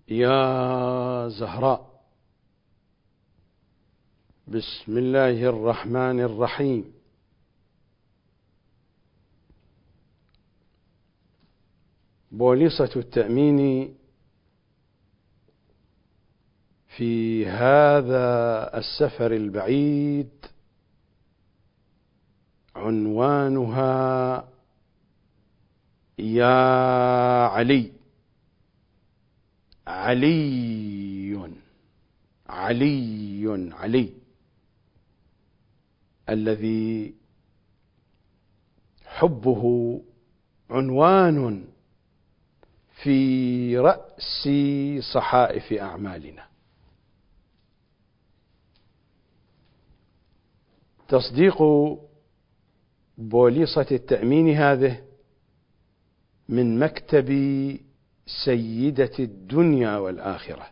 يا زهراء. بسم الله الرحمن الرحيم. بوليصة التأمين في هذا السفر البعيد عنوانها يا علي. علي علي علي الذي حبه عنوان في رأس صحائف أعمالنا. تصديق بوليصة التأمين هذه من مكتب سيدة الدنيا والآخرة،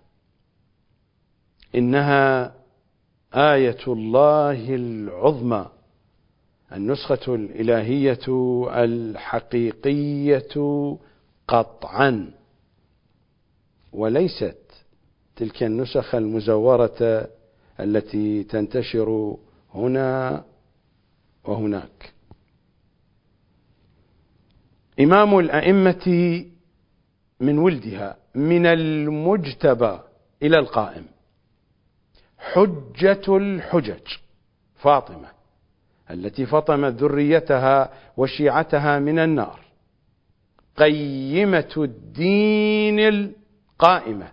إنها آية الله العظمى، النسخة الإلهية الحقيقية قطعا، وليست تلك النسخ المزورة التي تنتشر هنا وهناك. إمام الأئمة من ولدها، من المجتبى إلى القائم، حجة الحجج، فاطمة التي فطمت ذريتها وشيعتها من النار، قيمة الدين القائمة،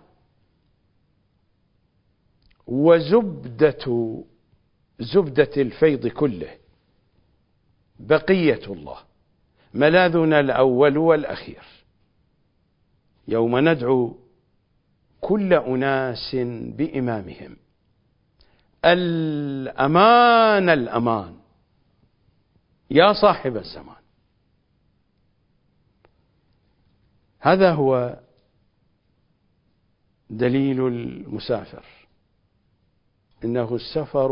وزبدة الفيض كله، بقية الله، ملاذنا الأول والأخير. يوم ندعو كل أناس بإمامهم، الأمان الأمان يا صاحب الزمان. هذا هو دليل المسافر، إنه السفر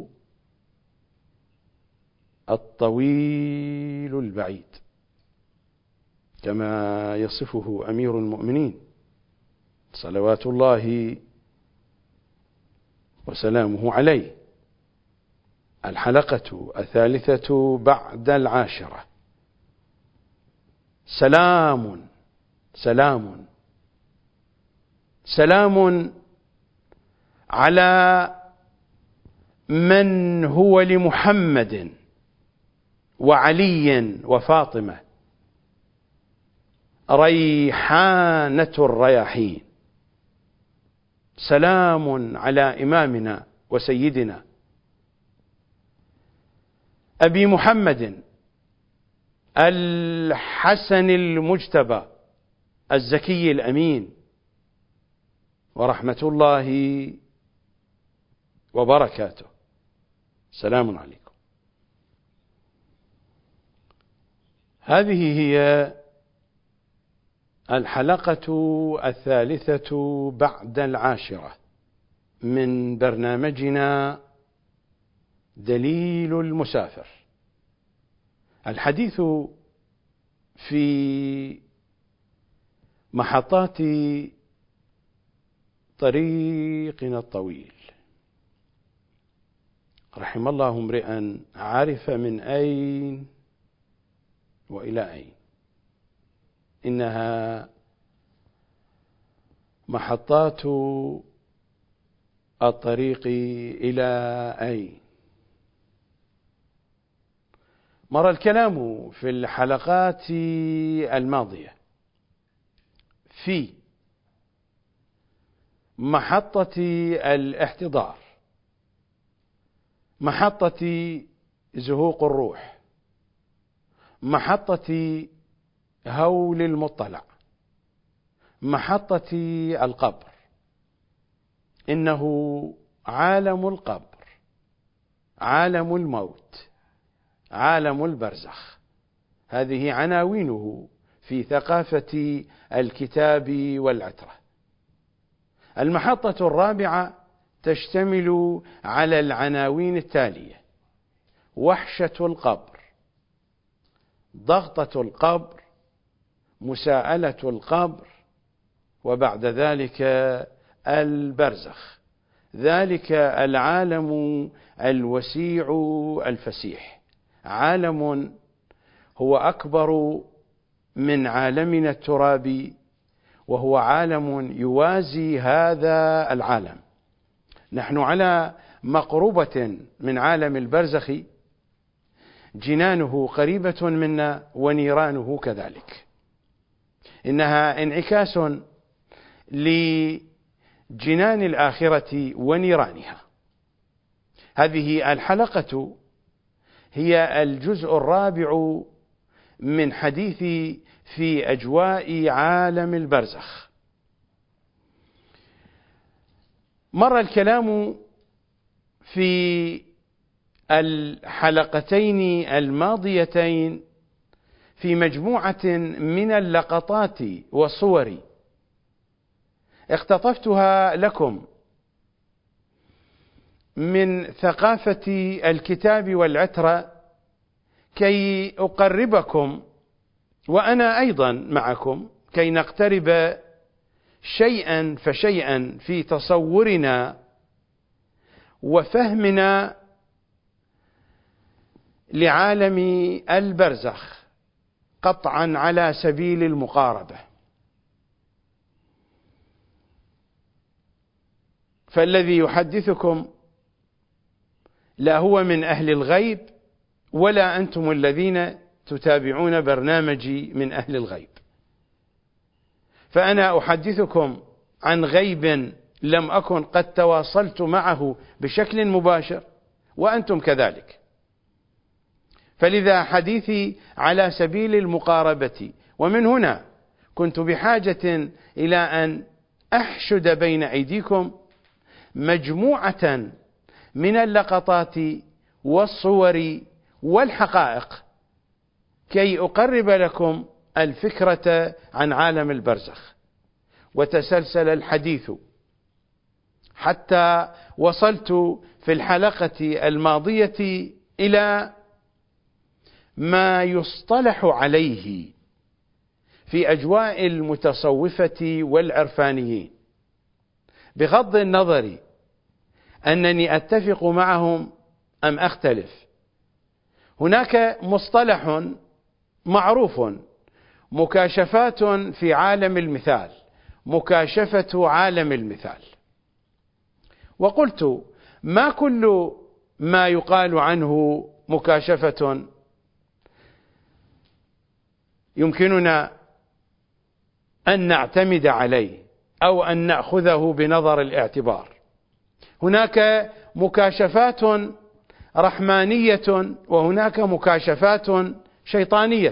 الطويل البعيد كما يصفه أمير المؤمنين صلوات الله وسلامه عليه. الحلقة 13 سلام سلام سلام على من هو لمحمد وعلي وفاطمة ريحانة الرياحين. سلام على إمامنا وسيدنا أبي محمد الحسن المجتبى الزكي الأمين، ورحمة الله وبركاته. سلام عليكم. هذه هي الحلقة 13 من برنامجنا دليل المسافر، الحديث في محطات طريقنا الطويل. رحم الله امرئا عرف من أين وإلى أين. إنها محطات الطريق إلى أين. مر الكلام في الحلقات الماضية في محطة الاحتضار، محطة زهوق الروح، محطة هول المطلع، محطة القبر. إنه عالم القبر، عالم الموت، عالم البرزخ. هذه عناوينه في ثقافة الكتاب والعترة. المحطة الرابعة تشتمل على العناوين التالية: وحشة القبر، ضغطة القبر، مساءلة القبر، وبعد ذلك البرزخ، ذلك العالم الوسيع الفسيح، عالم هو أكبر من عالمنا الترابي، وهو عالم يوازي هذا العالم. نحن على مقربة من عالم البرزخ، جنانه قريبة منا ونيرانه كذلك. إنها انعكاس لجنان الآخرة ونيرانها. هذه الحلقة هي الجزء الرابع من حديثي في أجواء عالم البرزخ. مر الكلام في الحلقتين الماضيتين في مجموعة من اللقطات والصور اقتطفتها لكم من ثقافة الكتاب والعترة كي أقربكم وأنا أيضا معكم، كي نقترب شيئا فشيئا في تصورنا وفهمنا لعالم البرزخ، قطعا على سبيل المقاربة. فالذي يحدثكم لا هو من أهل الغيب، ولا أنتم الذين تتابعون برنامجي من أهل الغيب، فأنا أحدثكم عن غيب لم أكن قد تواصلت معه بشكل مباشر، وأنتم كذلك. فلذا حديثي على سبيل المقاربة، ومن هنا كنت بحاجة إلى أن أحشد بين أيديكم مجموعة من اللقطات والصور والحقائق كي أقرب لكم الفكرة عن عالم البرزخ. وتسلسل الحديث حتى وصلت في الحلقة الماضية إلى ما يصطلح عليه في أجواء المتصوفة والعرفانيين، بغض النظر أنني أتفق معهم أم أختلف. هناك مصطلح معروف، مكاشفات في عالم المثال، مكاشفة عالم المثال. وقلت ما كل ما يقال عنه مكاشفة يمكننا أن نعتمد عليه أو أن نأخذه بنظر الاعتبار. هناك مكاشفات رحمانية وهناك مكاشفات شيطانية.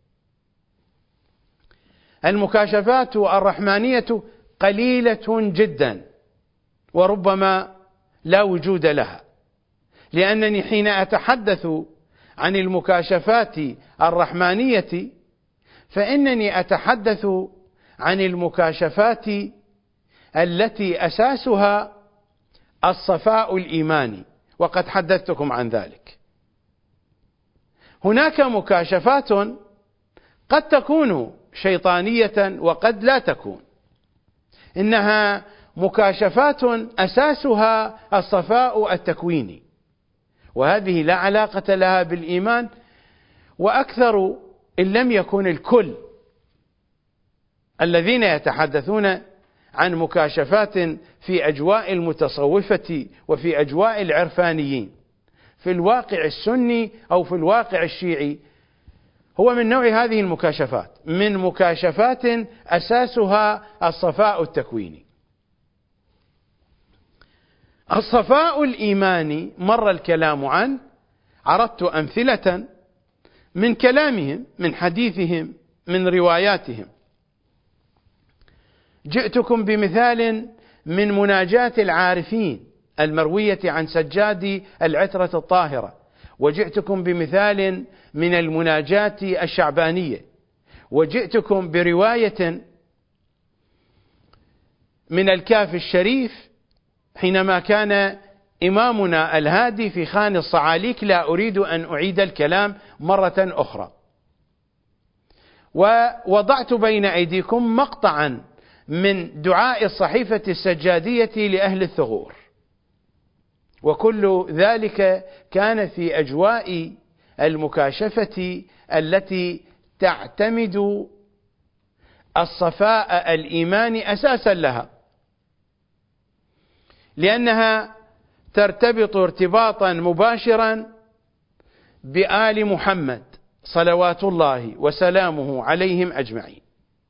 المكاشفات الرحمانية قليلة جدا وربما لا وجود لها، لأنني حين أتحدث عن المكاشفات الرحمانية فإنني أتحدث عن المكاشفات التي أساسها الصفاء الإيماني، وقد حدثتكم عن ذلك. هناك مكاشفات قد تكون شيطانية وقد لا تكون، إنها مكاشفات أساسها الصفاء التكويني، وهذه لا علاقة لها بالإيمان، وأكثر إن لم يكن الكل الذين يتحدثون عن مكاشفات في أجواء المتصوفة وفي أجواء العرفانيين في الواقع السني أو في الواقع الشيعي هو من نوع هذه المكاشفات، من مكاشفات أساسها الصفاء التكويني. الصفاء الإيماني مر الكلام عنه، عرضت أمثلة من كلامهم، من حديثهم، من رواياتهم. جئتكم بمثال من مناجاة العارفين المروية عن سجاد العترة الطاهرة، وجئتكم بمثال من المناجاة الشعبانية، وجئتكم برواية من الكاف الشريف حينما كان إمامنا الهادي في خان الصعاليك. لا أريد أن أعيد الكلام مرة أخرى. ووضعت بين أيديكم مقطعا من دعاء الصحيفة السجادية لأهل الثغور، وكل ذلك كان في أجواء المكاشفة التي تعتمد الصفاء الإيماني أساسا لها، لأنها ترتبط ارتباطا مباشرا بآل محمد صلوات الله وسلامه عليهم أجمعين.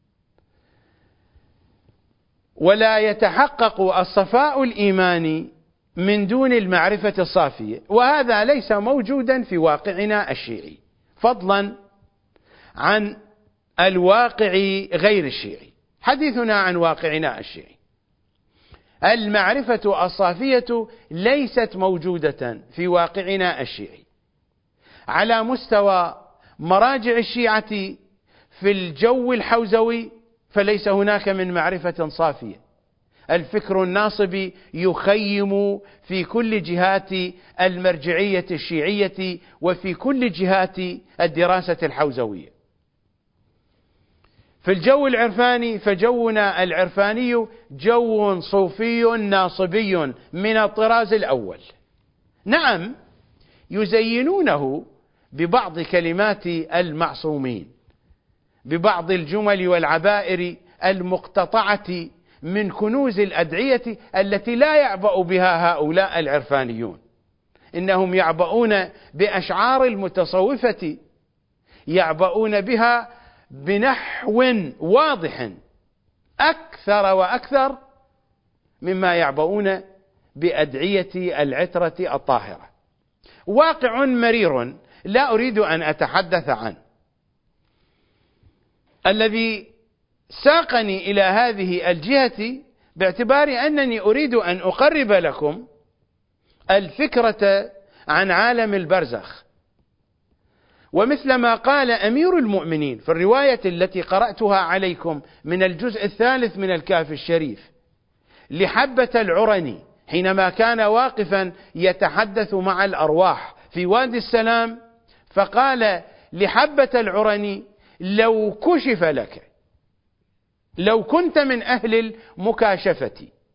ولا يتحقق الصفاء الإيماني من دون المعرفة الصافية، وهذا ليس موجودا في واقعنا الشيعي، فضلا عن الواقع غير الشيعي. حديثنا عن واقعنا الشيعي، المعرفة الصافية ليست موجودة في واقعنا الشيعي على مستوى مراجع الشيعة. في الجو الحوزوي فليس هناك من معرفة صافية، الفكر الناصبي يخيم في كل جهات المرجعية الشيعية وفي كل جهات الدراسة الحوزوية. في الجو العرفاني فجونا العرفاني جو صوفي ناصبي من الطراز الأول. نعم، يزينونه ببعض كلمات المعصومين، ببعض الجمل والعبائر المقتطعة من كنوز الأدعية التي لا يعبأ بها هؤلاء العرفانيون، إنهم يعبؤون بأشعار المتصوفة، يعبؤون بها بنحو واضح أكثر وأكثر مما يعبؤون بأدعية العترة الطاهرة. واقع مرير لا أريد أن أتحدث عنه، الذي ساقني إلى هذه الجهة باعتبار أنني أريد أن أقرب لكم الفكرة عن عالم البرزخ. ومثلما قال أمير المؤمنين في الرواية التي قرأتها عليكم من الجزء الثالث من الكهف الشريف لحبة العرني حينما كان واقفا يتحدث مع الأرواح في وادي السلام، فقال لحبة العرني: لو كشف لك، لو كنت من أهل المكاشفة،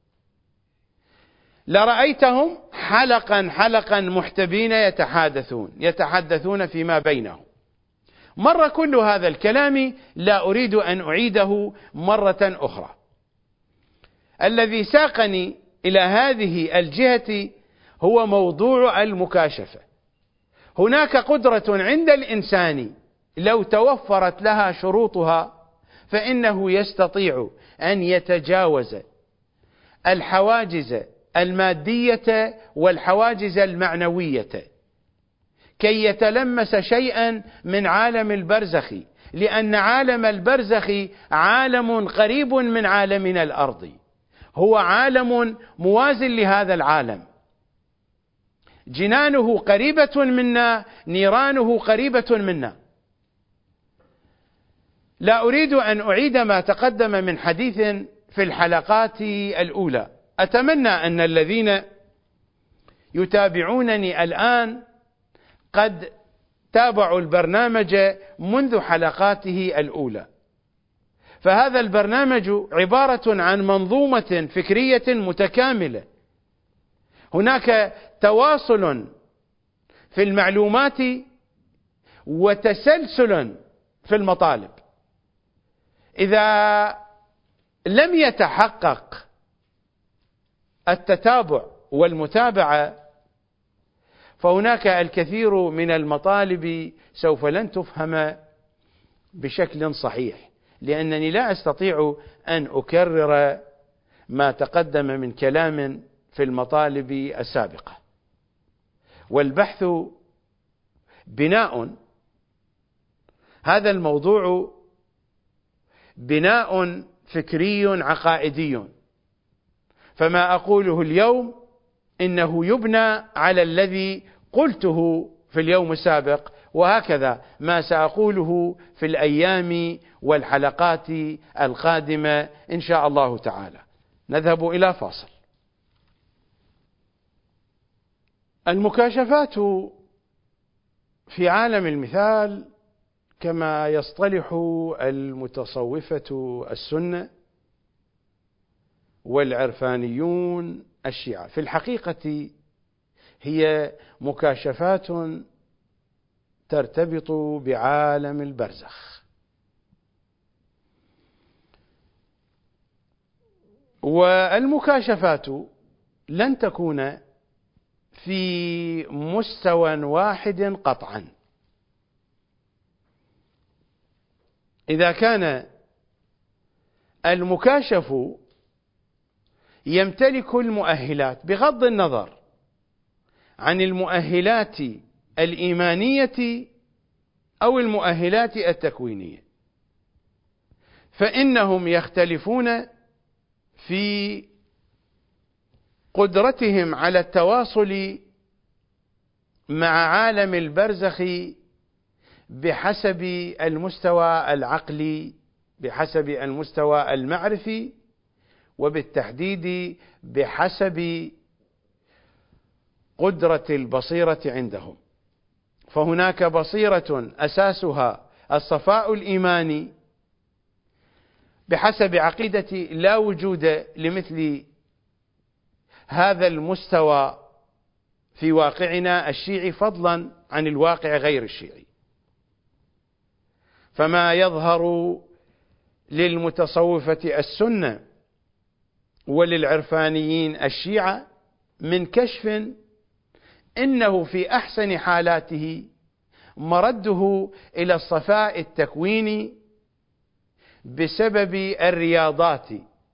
لرأيتهم حلقا حلقا محتبين يتحدثون فيما بينهم. مر كل هذا الكلام، لا أريد أن أعيده مرة أخرى. الذي ساقني إلى هذه الجهة هو موضوع المكاشفة. هناك قدرة عند الإنسان لو توفرت لها شروطها فإنه يستطيع أن يتجاوز الحواجز المادية والحواجز المعنوية كي يتلمس شيئا من عالم البرزخ، لأن عالم البرزخ عالم قريب من عالمنا الأرضي، هو عالم موازن لهذا العالم، جنانه قريبة منا، نيرانه قريبة منا. لا أريد أن أعيد ما تقدم من حديث في الحلقات الأولى. أتمنى أن الذين يتابعونني الآن قد تابعوا البرنامج منذ حلقاته الأولى، فهذا البرنامج عبارة عن منظومة فكرية متكاملة. هناك تواصل في المعلومات وتسلسل في المطالب. إذا لم يتحقق التتابع والمتابعة فهناك الكثير من المطالب سوف لن تفهم بشكل صحيح، لأنني لا أستطيع أن أكرر ما تقدم من كلام في المطالب السابقة. والبحث بناء، هذا الموضوع بناء فكري عقائدي، فما أقوله اليوم إنه يبنى على الذي قلته في اليوم السابق، وهكذا ما سأقوله في الأيام والحلقات القادمة إن شاء الله تعالى. نذهب إلى فاصل. المكاشفات في عالم المثال كما يصطلح المتصوفة السنة والعرفانيون الشيعة. في الحقيقة هي مكاشفات ترتبط بعالم البرزخ، والمكاشفات لن تكون في مستوى واحد قطعا. إذا كان المكاشف يمتلك المؤهلات بغض النظر عن المؤهلات الإيمانية أو المؤهلات التكوينية، فإنهم يختلفون في قدرتهم على التواصل مع عالم البرزخ بحسب المستوى العقلي، بحسب المستوى المعرفي، وبالتحديد بحسب قدرة البصيرة عندهم. فهناك بصيرة أساسها الصفاء الإيماني بحسب عقيدتي لا وجود لمثل هذا المستوى في واقعنا الشيعي فضلا عن الواقع غير الشيعي. فما يظهر للمتصوفة السنة وللعرفانيين الشيعة من كشف إنه في أحسن حالاته مرده إلى الصفاء التكويني بسبب الرياضات،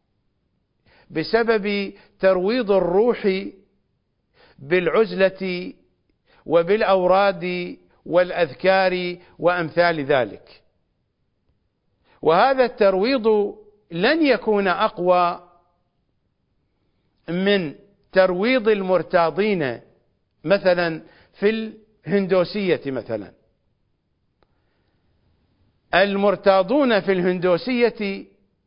بسبب ترويض الروح بالعزلة وبالأوراد والأذكار وأمثال ذلك. وهذا الترويض لن يكون أقوى من ترويض المرتاضين مثلا في الهندوسية. مثلا المرتاضون في الهندوسية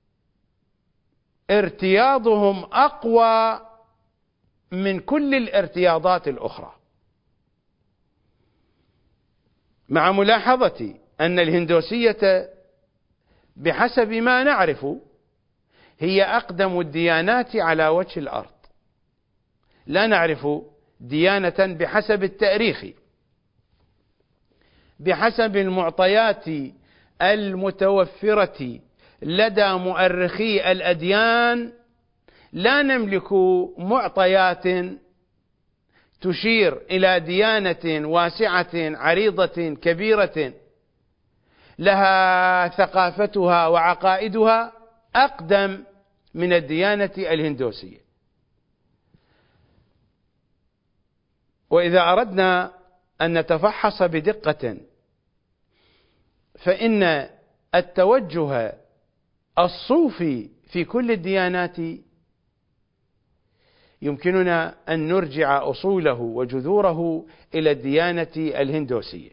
ارتياضهم أقوى من كل الارتياضات الأخرى، مع ملاحظة أن الهندوسية بحسب ما نعرف هي أقدم الديانات على وجه الأرض. لا نعرف ديانة بحسب التاريخ، بحسب المعطيات المتوفرة لدى مؤرخي الأديان، لا نملك معطيات تشير إلى ديانة واسعة عريضة كبيرة لها ثقافتها وعقائدها أقدم من الديانة الهندوسية. وإذا أردنا أن نتفحص بدقة، فإن التوجه الصوفي في كل الديانات يمكننا أن نرجع أصوله وجذوره إلى الديانة الهندوسية.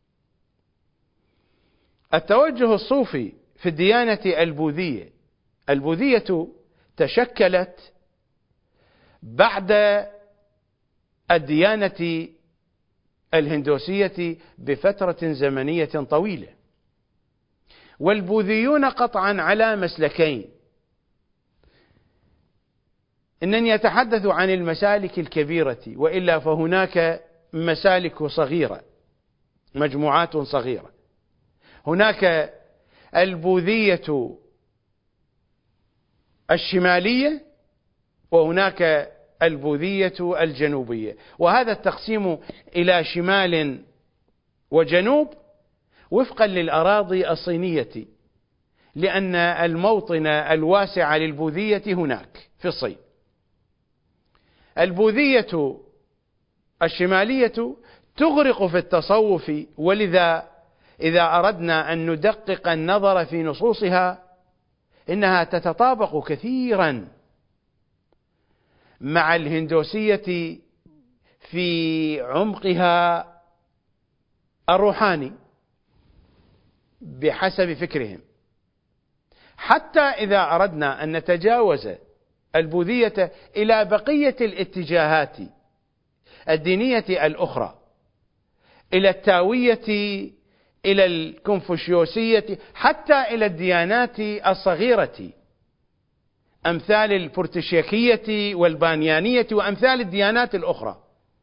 التوجه الصوفي في الديانة البوذية تشكلت بعد الديانة الهندوسية بفترة زمنية طويلة، والبوذيون قطعا على مسلكين. إنني أتحدث عن المسالك الكبيرة، وإلا فهناك مسالك صغيرة، مجموعات صغيرة. هناك البوذية الشمالية، وهناك البوذية الجنوبية، وهذا التقسيم إلى شمال وجنوب وفقا للأراضي الصينية، لأن الموطن الواسع للبوذية هناك في الصين. البوذية الشمالية تغرق في التصوف، ولذا إذا أردنا أن ندقق النظر في نصوصها إنها تتطابق كثيرا مع الهندوسية في عمقها الروحاني بحسب فكرهم. حتى إذا أردنا أن نتجاوز البوذية إلى بقية الاتجاهات الدينية الأخرى، إلى التاوية، إلى الكونفوشيوسية، حتى إلى الديانات الصغيرة أمثال البرتشيكية والبانيانية وأمثال الديانات الأخرى.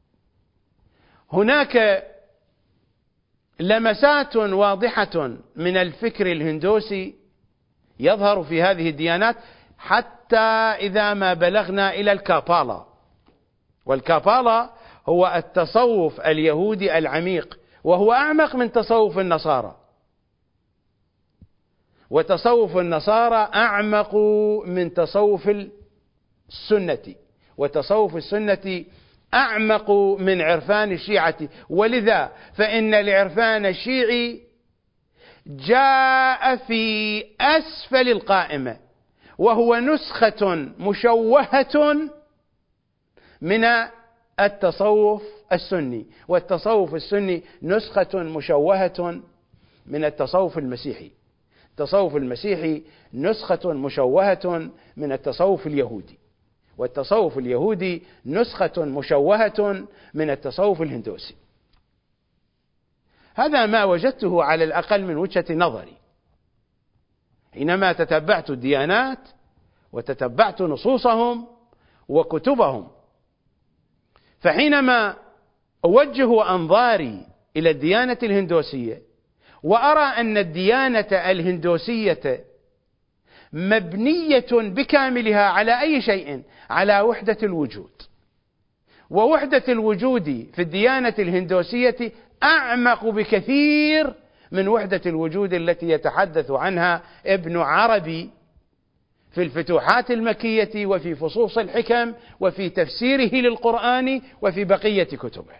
هناك لمسات واضحة من الفكر الهندوسي يظهر في هذه الديانات، حتى إذا ما بلغنا إلى الكابالا. والكابالا هو التصوف اليهودي العميق، وهو أعمق من تصوف النصارى، وتصوف النصارى أعمق من تصوف السنة، وتصوف السنة أعمق من عرفان الشيعة. ولذا فإن العرفان الشيعي جاء في أسفل القائمة، وهو نسخة مشوهة من التصوف السني، والتصوف السني نسخة مشوهة من التصوف المسيحي. التصوف المسيحي نسخة مشوهة من التصوف اليهودي، والتصوف اليهودي نسخة مشوهة من التصوف الهندوسي. هذا ما وجدته على الأقل من وجهة نظري حينما تتبعت الديانات وتتبعت نصوصهم وكتبهم. فحينما أوجه أنظاري إلى الديانة الهندوسية وأرى أن الديانة الهندوسية مبنية بكاملها على أي شيء؟ على وحدة الوجود، ووحدة الوجود في الديانة الهندوسية أعمق بكثير من وحدة الوجود التي يتحدث عنها ابن عربي في الفتوحات المكية وفي فصوص الحكم وفي تفسيره للقرآن وفي بقية كتبه.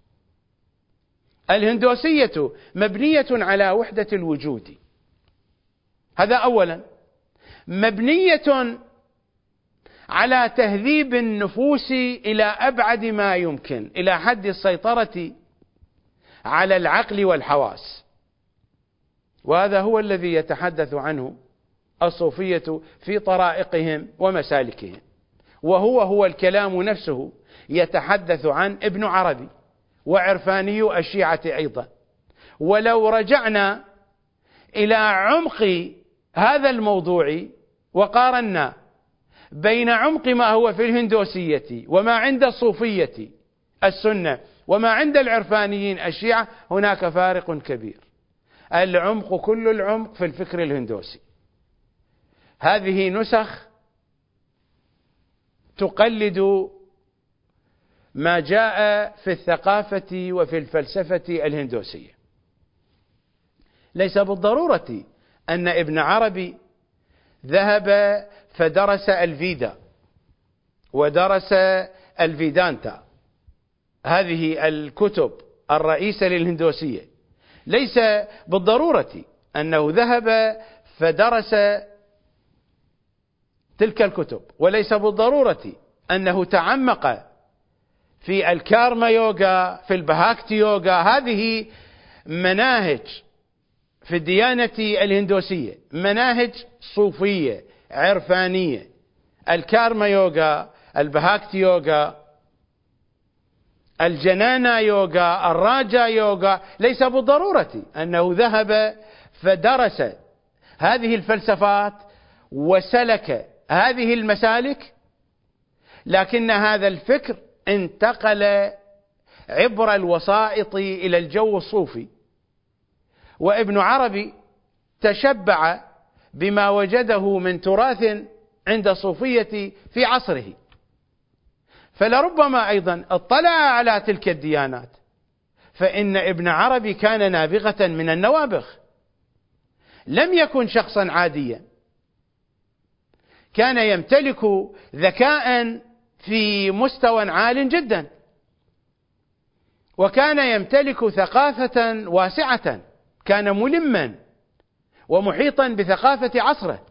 الهندوسية مبنية على وحدة الوجود، هذا أولا. مبنية على تهذيب النفوس إلى أبعد ما يمكن، إلى حد السيطرة على العقل والحواس، وهذا هو الذي يتحدث عنه الصوفية في طرائقهم ومسالكهم، وهو الكلام نفسه يتحدث عن ابن عربي وعرفاني الشيعة أيضا. ولو رجعنا إلى عمق هذا الموضوع وقارنا بين عمق ما هو في الهندوسية وما عند الصوفية السنة وما عند العرفانيين الشيعة، هناك فارق كبير. العمق، كل العمق في الفكر الهندوسي. هذه نسخ تقلد ما جاء في الثقافة وفي الفلسفة الهندوسية. ليس بالضرورة أن ابن عربي ذهب فدرس الفيدا ودرس الفيدانتا، هذه الكتب الرئيسة للهندوسية، ليس بالضرورة أنه ذهب فدرس تلك الكتب، وليس بالضرورة أنه تعمق في الكارما يوغا، في البهاكتي يوغا. هذه مناهج في الديانة الهندوسية، مناهج صوفية عرفانية، الكارما يوغا، البهاكتي يوغا، الجنانا يوغا، الراجا يوغا. ليس بالضرورة أنه ذهب فدرس هذه الفلسفات وسلك هذه المسالك، لكن هذا الفكر انتقل عبر الوسائط إلى الجو الصوفي، وابن عربي تشبع بما وجده من تراث عند الصوفية في عصره، فلربما أيضا اطلع على تلك الديانات، فإن ابن عربي كان نابغة من النوابغ، لم يكن شخصا عاديا، كان يمتلك ذكاء في مستوى عال جدا، وكان يمتلك ثقافة واسعة، كان ملما ومحيطا بثقافة عصره،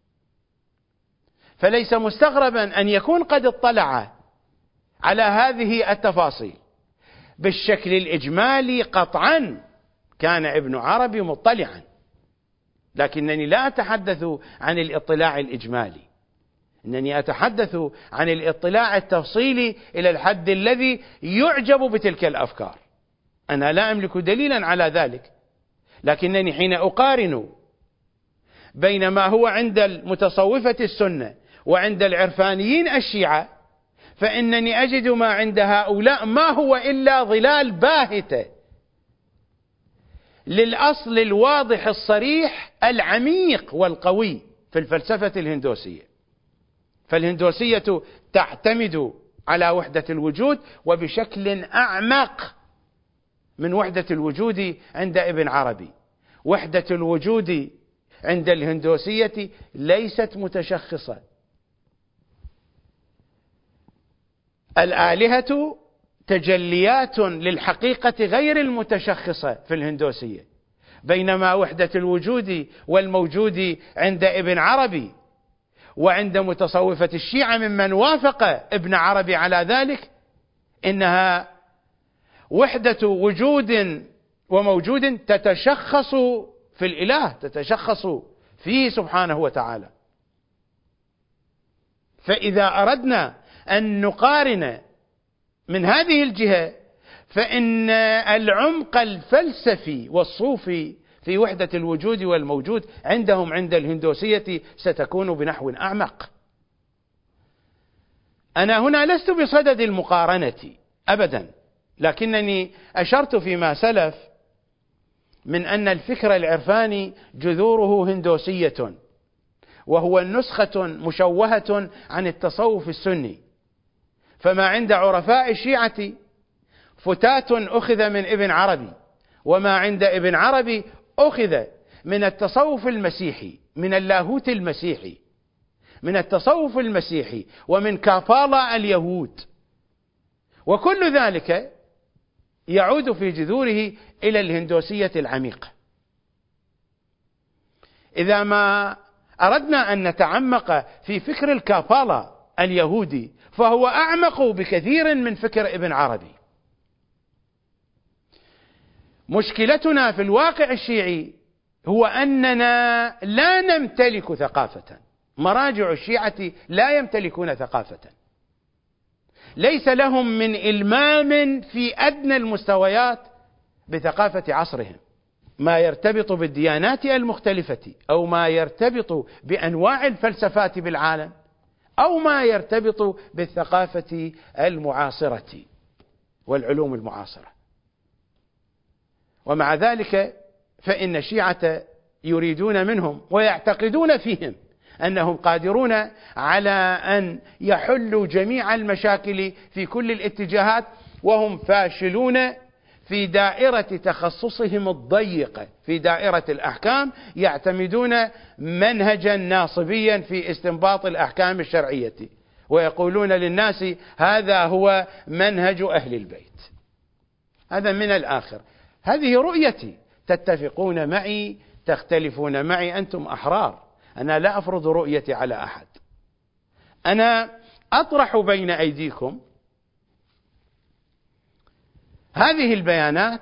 فليس مستغربا أن يكون قد اطلع على هذه التفاصيل. بالشكل الإجمالي قطعا كان ابن عربي مطلعا، لكنني لا أتحدث عن الاطلاع الإجمالي، إنني أتحدث عن الاطلاع التفصيلي إلى الحد الذي يعجب بتلك الأفكار. أنا لا أملك دليلا على ذلك، لكنني حين أقارن بين ما هو عند المتصوفة السنة وعند العرفانيين الشيعة، فإنني أجد ما عند هؤلاء ما هو إلا ظلال باهتة للأصل الواضح الصريح العميق والقوي في الفلسفة الهندوسية. فالهندوسية تعتمد على وحدة الوجود وبشكل أعمق من وحدة الوجود عند ابن عربي. وحدة الوجود عند الهندوسية ليست متشخصة. الآلهة تجليات للحقيقة غير المتشخصة في الهندوسية، بينما وحدة الوجود والموجود عند ابن عربي وعند متصوفة الشيعة ممن وافق ابن عربي على ذلك إنها وحدة وجود وموجود تتشخص في الإله، تتشخص فيه سبحانه وتعالى. فإذا أردنا أن نقارن من هذه الجهة، فإن العمق الفلسفي والصوفي في وحدة الوجود والموجود عندهم عند الهندوسية ستكون بنحو أعمق. أنا هنا لست بصدد المقارنة أبدا، لكنني أشرت فيما سلف من أن الفكر العرفاني جذوره هندوسية، وهو نسخة مشوهة عن التصوف السني. فما عند عرفاء الشيعة فتات أخذ من ابن عربي، وما عند ابن عربي أخذ من التصوف المسيحي، من اللاهوت المسيحي، من التصوف المسيحي، ومن كابالا اليهود، وكل ذلك يعود في جذوره إلى الهندوسية العميقة. إذا ما أردنا أن نتعمق في فكر الكابالا اليهودي فهو أعمق بكثير من فكر ابن عربي. مشكلتنا في الواقع الشيعي هو أننا لا نمتلك ثقافة. مراجع الشيعة لا يمتلكون ثقافة، ليس لهم من إلمام في أدنى المستويات بثقافة عصرهم. ما يرتبط بالديانات المختلفة، أو ما يرتبط بأنواع الفلسفات بالعالم، أو ما يرتبط بالثقافة المعاصرة والعلوم المعاصرة. ومع ذلك فإن الشيعة يريدون منهم ويعتقدون فيهم أنهم قادرون على أن يحلوا جميع المشاكل في كل الاتجاهات، وهم فاشلون في دائرة تخصصهم الضيقة في دائرة الأحكام. يعتمدون منهجا ناصبيا في استنباط الأحكام الشرعية، ويقولون للناس هذا هو منهج أهل البيت. هذا من الآخر. هذه رؤيتي، تتفقون معي تختلفون معي، أنتم أحرار. أنا لا أفرض رؤيتي على أحد. أنا أطرح بين أيديكم هذه البيانات،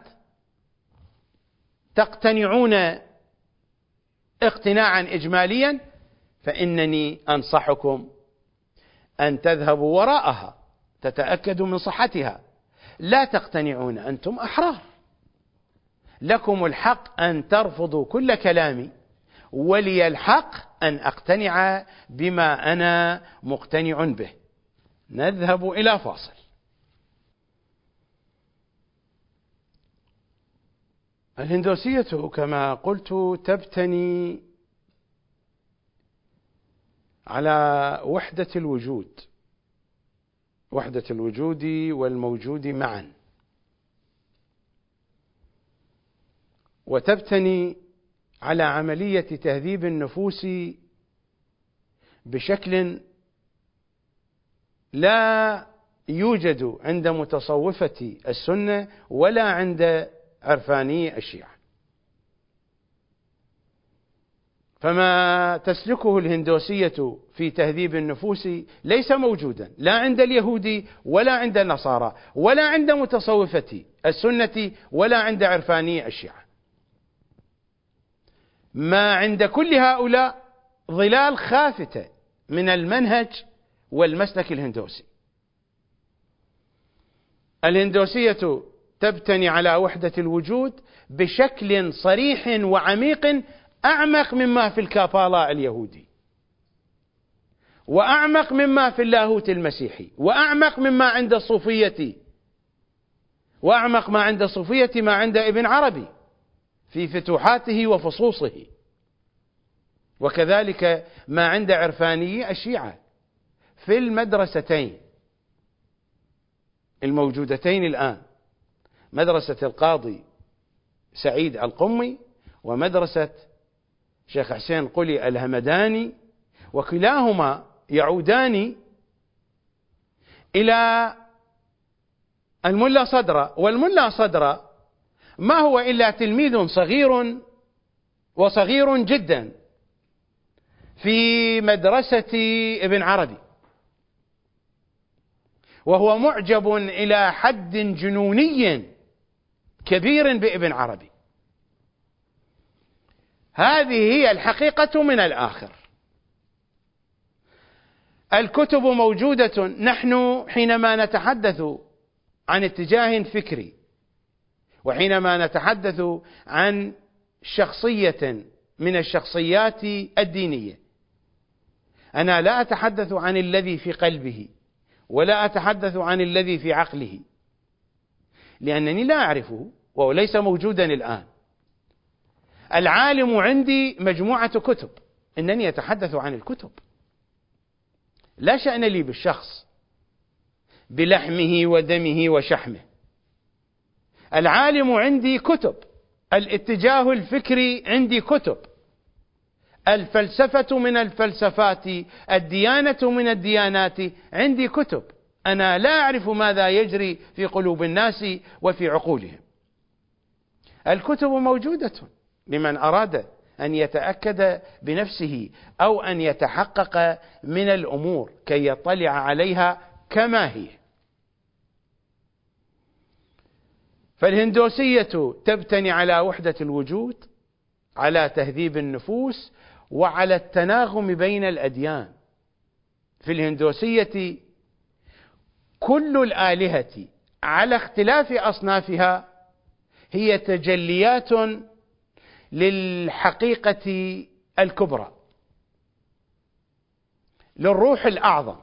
تقتنعون اقتناعا إجماليا، فإنني أنصحكم أن تذهبوا وراءها تتأكدوا من صحتها. لا تقتنعون، أنتم أحرار، لكم الحق أن ترفضوا كل كلامي، ولي الحق أن أقتنع بما أنا مقتنع به. نذهب إلى فاصل. الهندوسية كما قلت تبتني على وحدة الوجود، وحدة الوجود والموجود معا، وتبتني على عملية تهذيب النفوس بشكل لا يوجد عند متصوفة السنة ولا عند عرفاني الشيعة. فما تسلكه الهندوسية في تهذيب النفوس ليس موجودا لا عند اليهود ولا عند النصارى ولا عند متصوفة السنة ولا عند عرفاني الشيعة. ما عند كل هؤلاء ظلال خافتة من المنهج والمسلك الهندوسي. الهندوسية تبتني على وحدة الوجود بشكل صريح وعميق أعمق مما في الكابالا اليهودي، وأعمق مما في اللاهوت المسيحي، وأعمق مما عند الصوفية، وأعمق ما عند الصوفية ما عند ابن عربي في فتوحاته وفصوصه، وكذلك ما عند عرفاني الشيعة في المدرستين الموجودتين الآن، مدرسة القاضي سعيد القمي ومدرسة شيخ حسين قلي الهمداني، وكلاهما يعودان إلى الملا صدرة، والملا صدرة ما هو إلا تلميذ صغير وصغير جدا في مدرسة ابن عربي، وهو معجب إلى حد جنوني كبير بابن عربي. هذه هي الحقيقة من الآخر. الكتب موجودة. نحن حينما نتحدث عن اتجاه فكري، وحينما نتحدث عن شخصية من الشخصيات الدينية، أنا لا أتحدث عن الذي في قلبه، ولا أتحدث عن الذي في عقله، لأنني لا أعرفه وهو ليس موجودا الآن. العالم عندي مجموعة كتب، إنني أتحدث عن الكتب، لا شأن لي بالشخص بلحمه ودمه وشحمه. العالم عندي كتب، الاتجاه الفكري عندي كتب، الفلسفة من الفلسفات، الديانة من الديانات عندي كتب. أنا لا أعرف ماذا يجري في قلوب الناس وفي عقولهم. الكتب موجودة لمن أراد أن يتأكد بنفسه أو أن يتحقق من الأمور كي يطلع عليها كما هي. فالهندوسية تبتني على وحدة الوجود، على تهذيب النفوس، وعلى التناغم بين الأديان. في الهندوسية كل الآلهة على اختلاف أصنافها هي تجليات للحقيقة الكبرى، للروح الأعظم.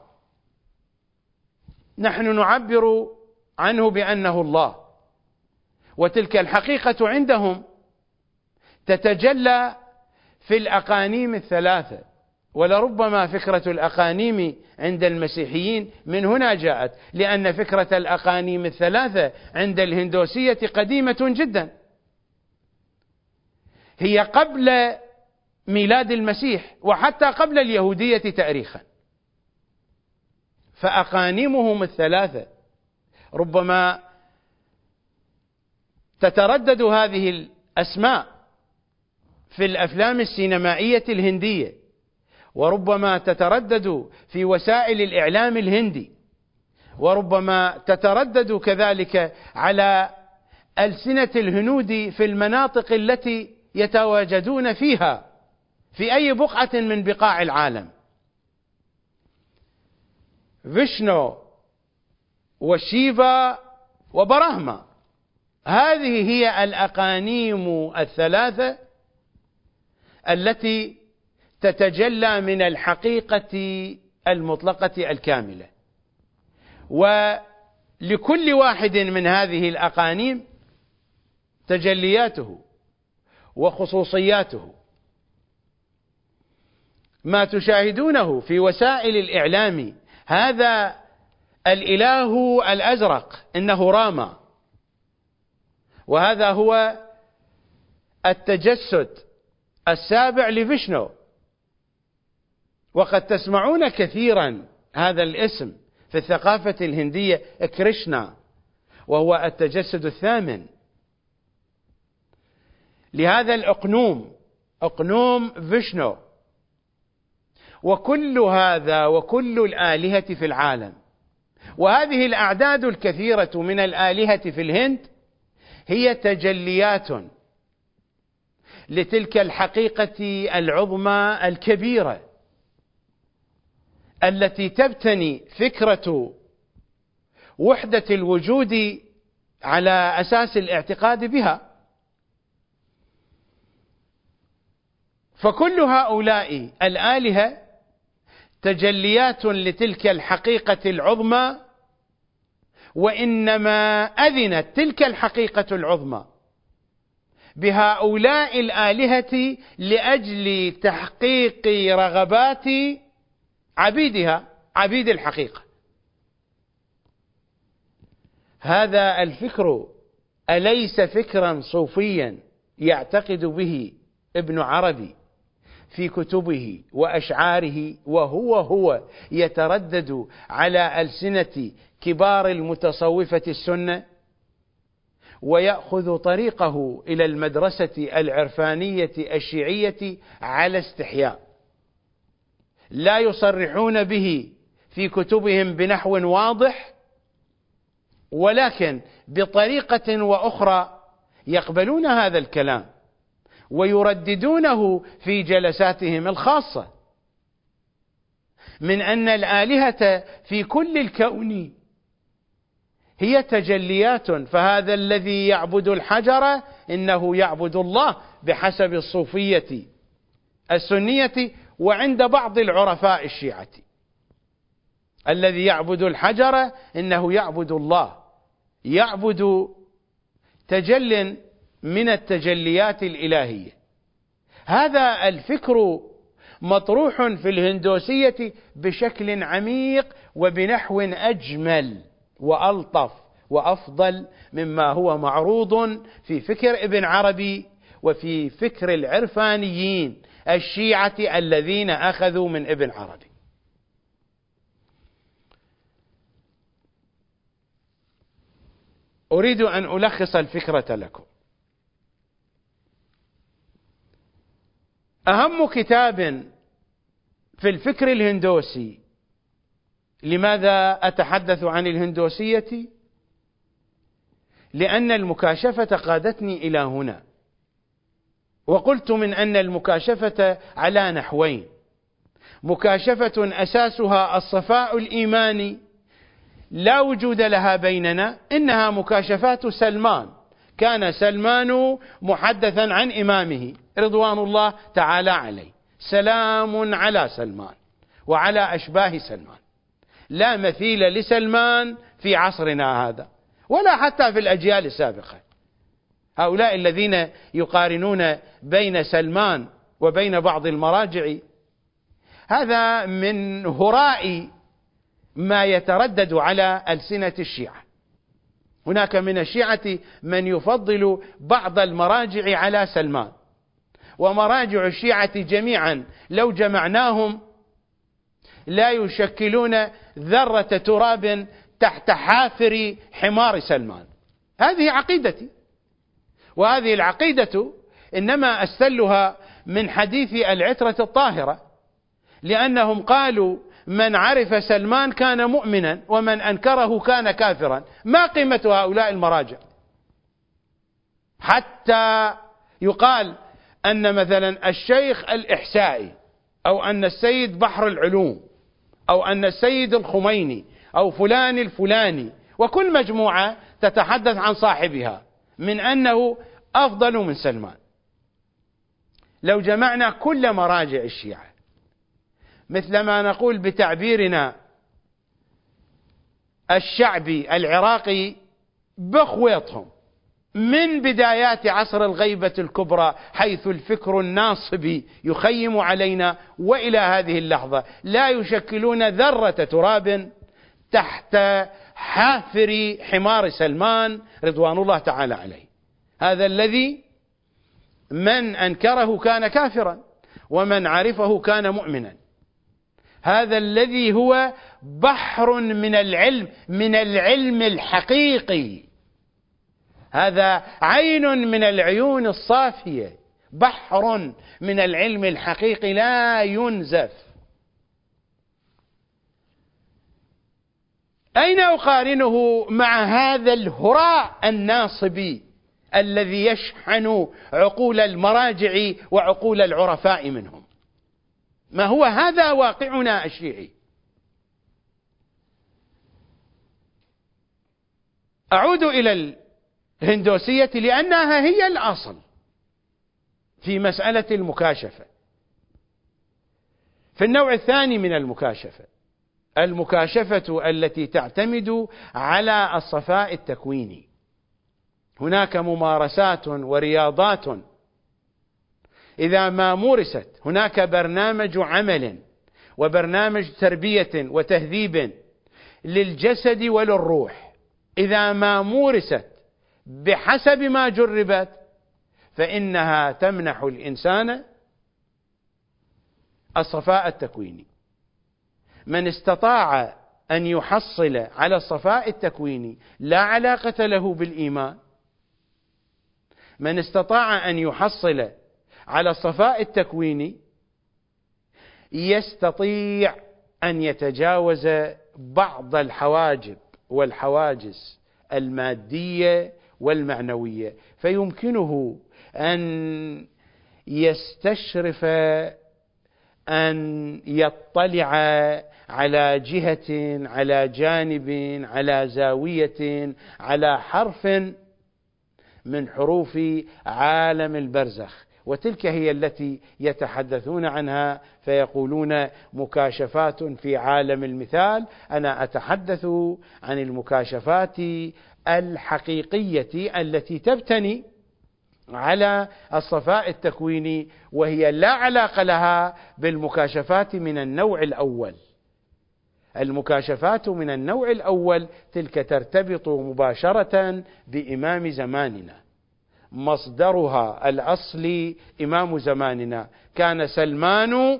نحن نعبر عنه بأنه الله، وتلك الحقيقة عندهم تتجلى في الأقانيم الثلاثة، ولربما فكرة الأقانيم عند المسيحيين من هنا جاءت، لأن فكرة الأقانيم الثلاثة عند الهندوسية قديمة جدا، هي قبل ميلاد المسيح وحتى قبل اليهودية تاريخا. فأقانيمهم الثلاثة ربما تتردد هذه الأسماء في الأفلام السينمائية الهندية، وربما تتردد في وسائل الإعلام الهندي، وربما تتردد كذلك على ألسنة الهنود في المناطق التي يتواجدون فيها في أي بقعة من بقاع العالم. فيشنو وشيفا وبراهما، هذه هي الأقانيم الثلاثة التي تتجلى من الحقيقة المطلقة الكاملة، ولكل واحد من هذه الأقانيم تجلياته وخصوصياته. ما تشاهدونه في وسائل الإعلام، هذا الإله الأزرق إنه راما، وهذا هو التجسد السابع لفيشنو، وقد تسمعون كثيرا هذا الاسم في الثقافة الهندية كريشنا، وهو التجسد الثامن لهذا الأقنوم، أقنوم فيشنو. وكل هذا وكل الآلهة في العالم، وهذه الأعداد الكثيرة من الآلهة في الهند هي تجليات لتلك الحقيقة العظمى الكبيرة التي تبتني فكرة وحدة الوجود على أساس الاعتقاد بها. فكل هؤلاء الآلهة تجليات لتلك الحقيقة العظمى، وإنما أذنت تلك الحقيقة العظمى بهؤلاء الآلهة لأجل تحقيق رغبات عبيدها، عبيد الحقيقة. هذا الفكر أليس فكرا صوفيا يعتقد به ابن عربي في كتبه وأشعاره، وهو يتردد على ألسنة كبار المتصوفة السنة، ويأخذ طريقه إلى المدرسة العرفانية الشيعية على استحياء، لا يصرحون به في كتبهم بنحو واضح، ولكن بطريقة وأخرى يقبلون هذا الكلام ويرددونه في جلساتهم الخاصة، من أن الآلهة في كل الكون هي تجليات، فهذا الذي يعبد الحجر إنه يعبد الله بحسب الصوفية السنية، وعند بعض العرفاء الشيعة الذي يعبد الحجر إنه يعبد الله، يعبد تجل من التجليات الإلهية. هذا الفكر مطروح في الهندوسية بشكل عميق وبنحو أجمل وألطف وأفضل مما هو معروض في فكر ابن عربي وفي فكر العرفانيين الشيعة الذين أخذوا من ابن عربي. أريد أن ألخص الفكرة لكم. أهم كتاب في الفكر الهندوسي، لماذا أتحدث عن الهندوسية؟ لأن المكاشفة قادتني إلى هنا، وقلت من أن المكاشفة على نحوين: مكاشفة أساسها الصفاء الإيماني لا وجود لها بيننا، إنها مكاشفات سلمان، كان سلمان محدثا عن إمامه رضوان الله تعالى عليه، سلام على سلمان وعلى أشباه سلمان، لا مثيل لسلمان في عصرنا هذا ولا حتى في الأجيال السابقة. هؤلاء الذين يقارنون بين سلمان وبين بعض المراجع، هذا من هراء ما يتردد على ألسنة الشيعة. هناك من الشيعة من يفضل بعض المراجع على سلمان، ومراجع الشيعة جميعا لو جمعناهم لا يشكلون ذرة تراب تحت حافر حمار سلمان. هذه عقيدتي، وهذه العقيدة إنما أستلها من حديث العترة الطاهرة، لأنهم قالوا: من عرف سلمان كان مؤمنا ومن أنكره كان كافرا. ما قيمة هؤلاء المراجع حتى يقال أن مثلا الشيخ الإحسائي أو أن السيد بحر العلوم أو أن السيد الخميني أو فلان الفلاني، وكل مجموعة تتحدث عن صاحبها من أنه أفضل من سلمان. لو جمعنا كل مراجع الشيعة مثل ما نقول بتعبيرنا الشعبي العراقي بخويطهم من بدايات عصر الغيبة الكبرى، حيث الفكر الناصبي يخيم علينا، وإلى هذه اللحظة لا يشكلون ذرة تراب تحت حافر حمار سلمان رضوان الله تعالى عليه. هذا الذي من أنكره كان كافرا ومن عرفه كان مؤمنا. هذا الذي هو بحر من العلم الحقيقي، هذا عين من العيون الصافية، بحر من العلم الحقيقي لا ينزف. أين أقارنه مع هذا الهراء الناصبي الذي يشحن عقول المراجع وعقول العرفاء منهم؟ ما هو هذا واقعنا الشيعي. أعود إلى الهندوسية لأنها هي الأصل في مسألة المكاشفة. في النوع الثاني من المكاشفة، المكاشفة التي تعتمد على الصفاء التكويني. هناك ممارسات ورياضات إذا ما مورست، هناك برنامج عمل وبرنامج تربية وتهذيب للجسد وللروح، إذا ما مورست بحسب ما جربت فإنها تمنح الإنسان الصفاء التكويني. من استطاع أن يحصل على الصفاء التكويني لا علاقة له بالإيمان، من استطاع أن يحصل على الصفاء التكويني يستطيع أن يتجاوز بعض الحواجب والحواجز المادية والمعنوية، فيمكنه أن يستشرف، أن يطلع على جهة، على جانب، على زاوية، على حرف من حروف عالم البرزخ، وتلك هي التي يتحدثون عنها فيقولون مكاشفات في عالم المثال. أنا أتحدث عن المكاشفات الحقيقية التي تبتني على الصفاء التكويني، وهي لا علاقة لها بالمكاشفات من النوع الأول. المكاشفات من النوع الأول تلك ترتبط مباشرة بإمام زماننا، مصدرها الأصلي إمام زماننا. كان سلمان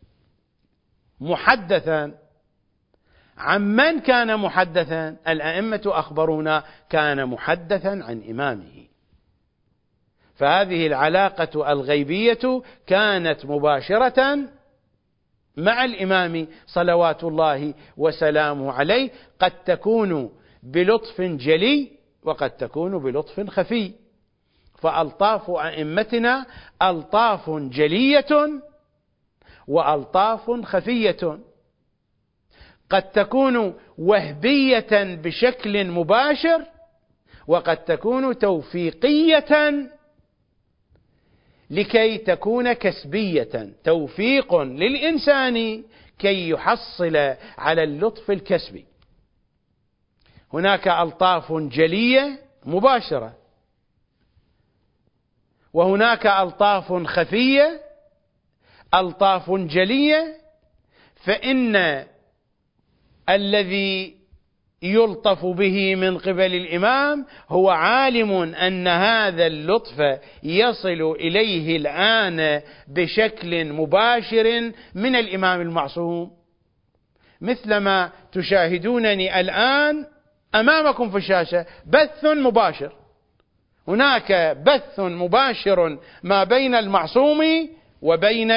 محدثا، عمن كان محدثا؟ الأئمة أخبرونا كان محدثا عن إمامه، فهذه العلاقة الغيبية كانت مباشرة مع الإمام صلوات الله وسلامه عليه، قد تكون بلطف جلي وقد تكون بلطف خفي، فألطاف أئمتنا ألطاف جلية وألطاف خفية، قد تكون وهبية بشكل مباشر وقد تكون توفيقية لكي تكون كسبية، توفيق للإنسان كي يحصل على اللطف الكسبي. هناك ألطاف جلية مباشرة، وهناك ألطاف خفية. ألطاف جلية فإن الذي يلطف به من قبل الإمام هو عالم أن هذا اللطف يصل إليه الآن بشكل مباشر من الإمام المعصوم، مثلما تشاهدونني الآن أمامكم في الشاشة بث مباشر، هناك بث مباشر ما بين المعصوم وبين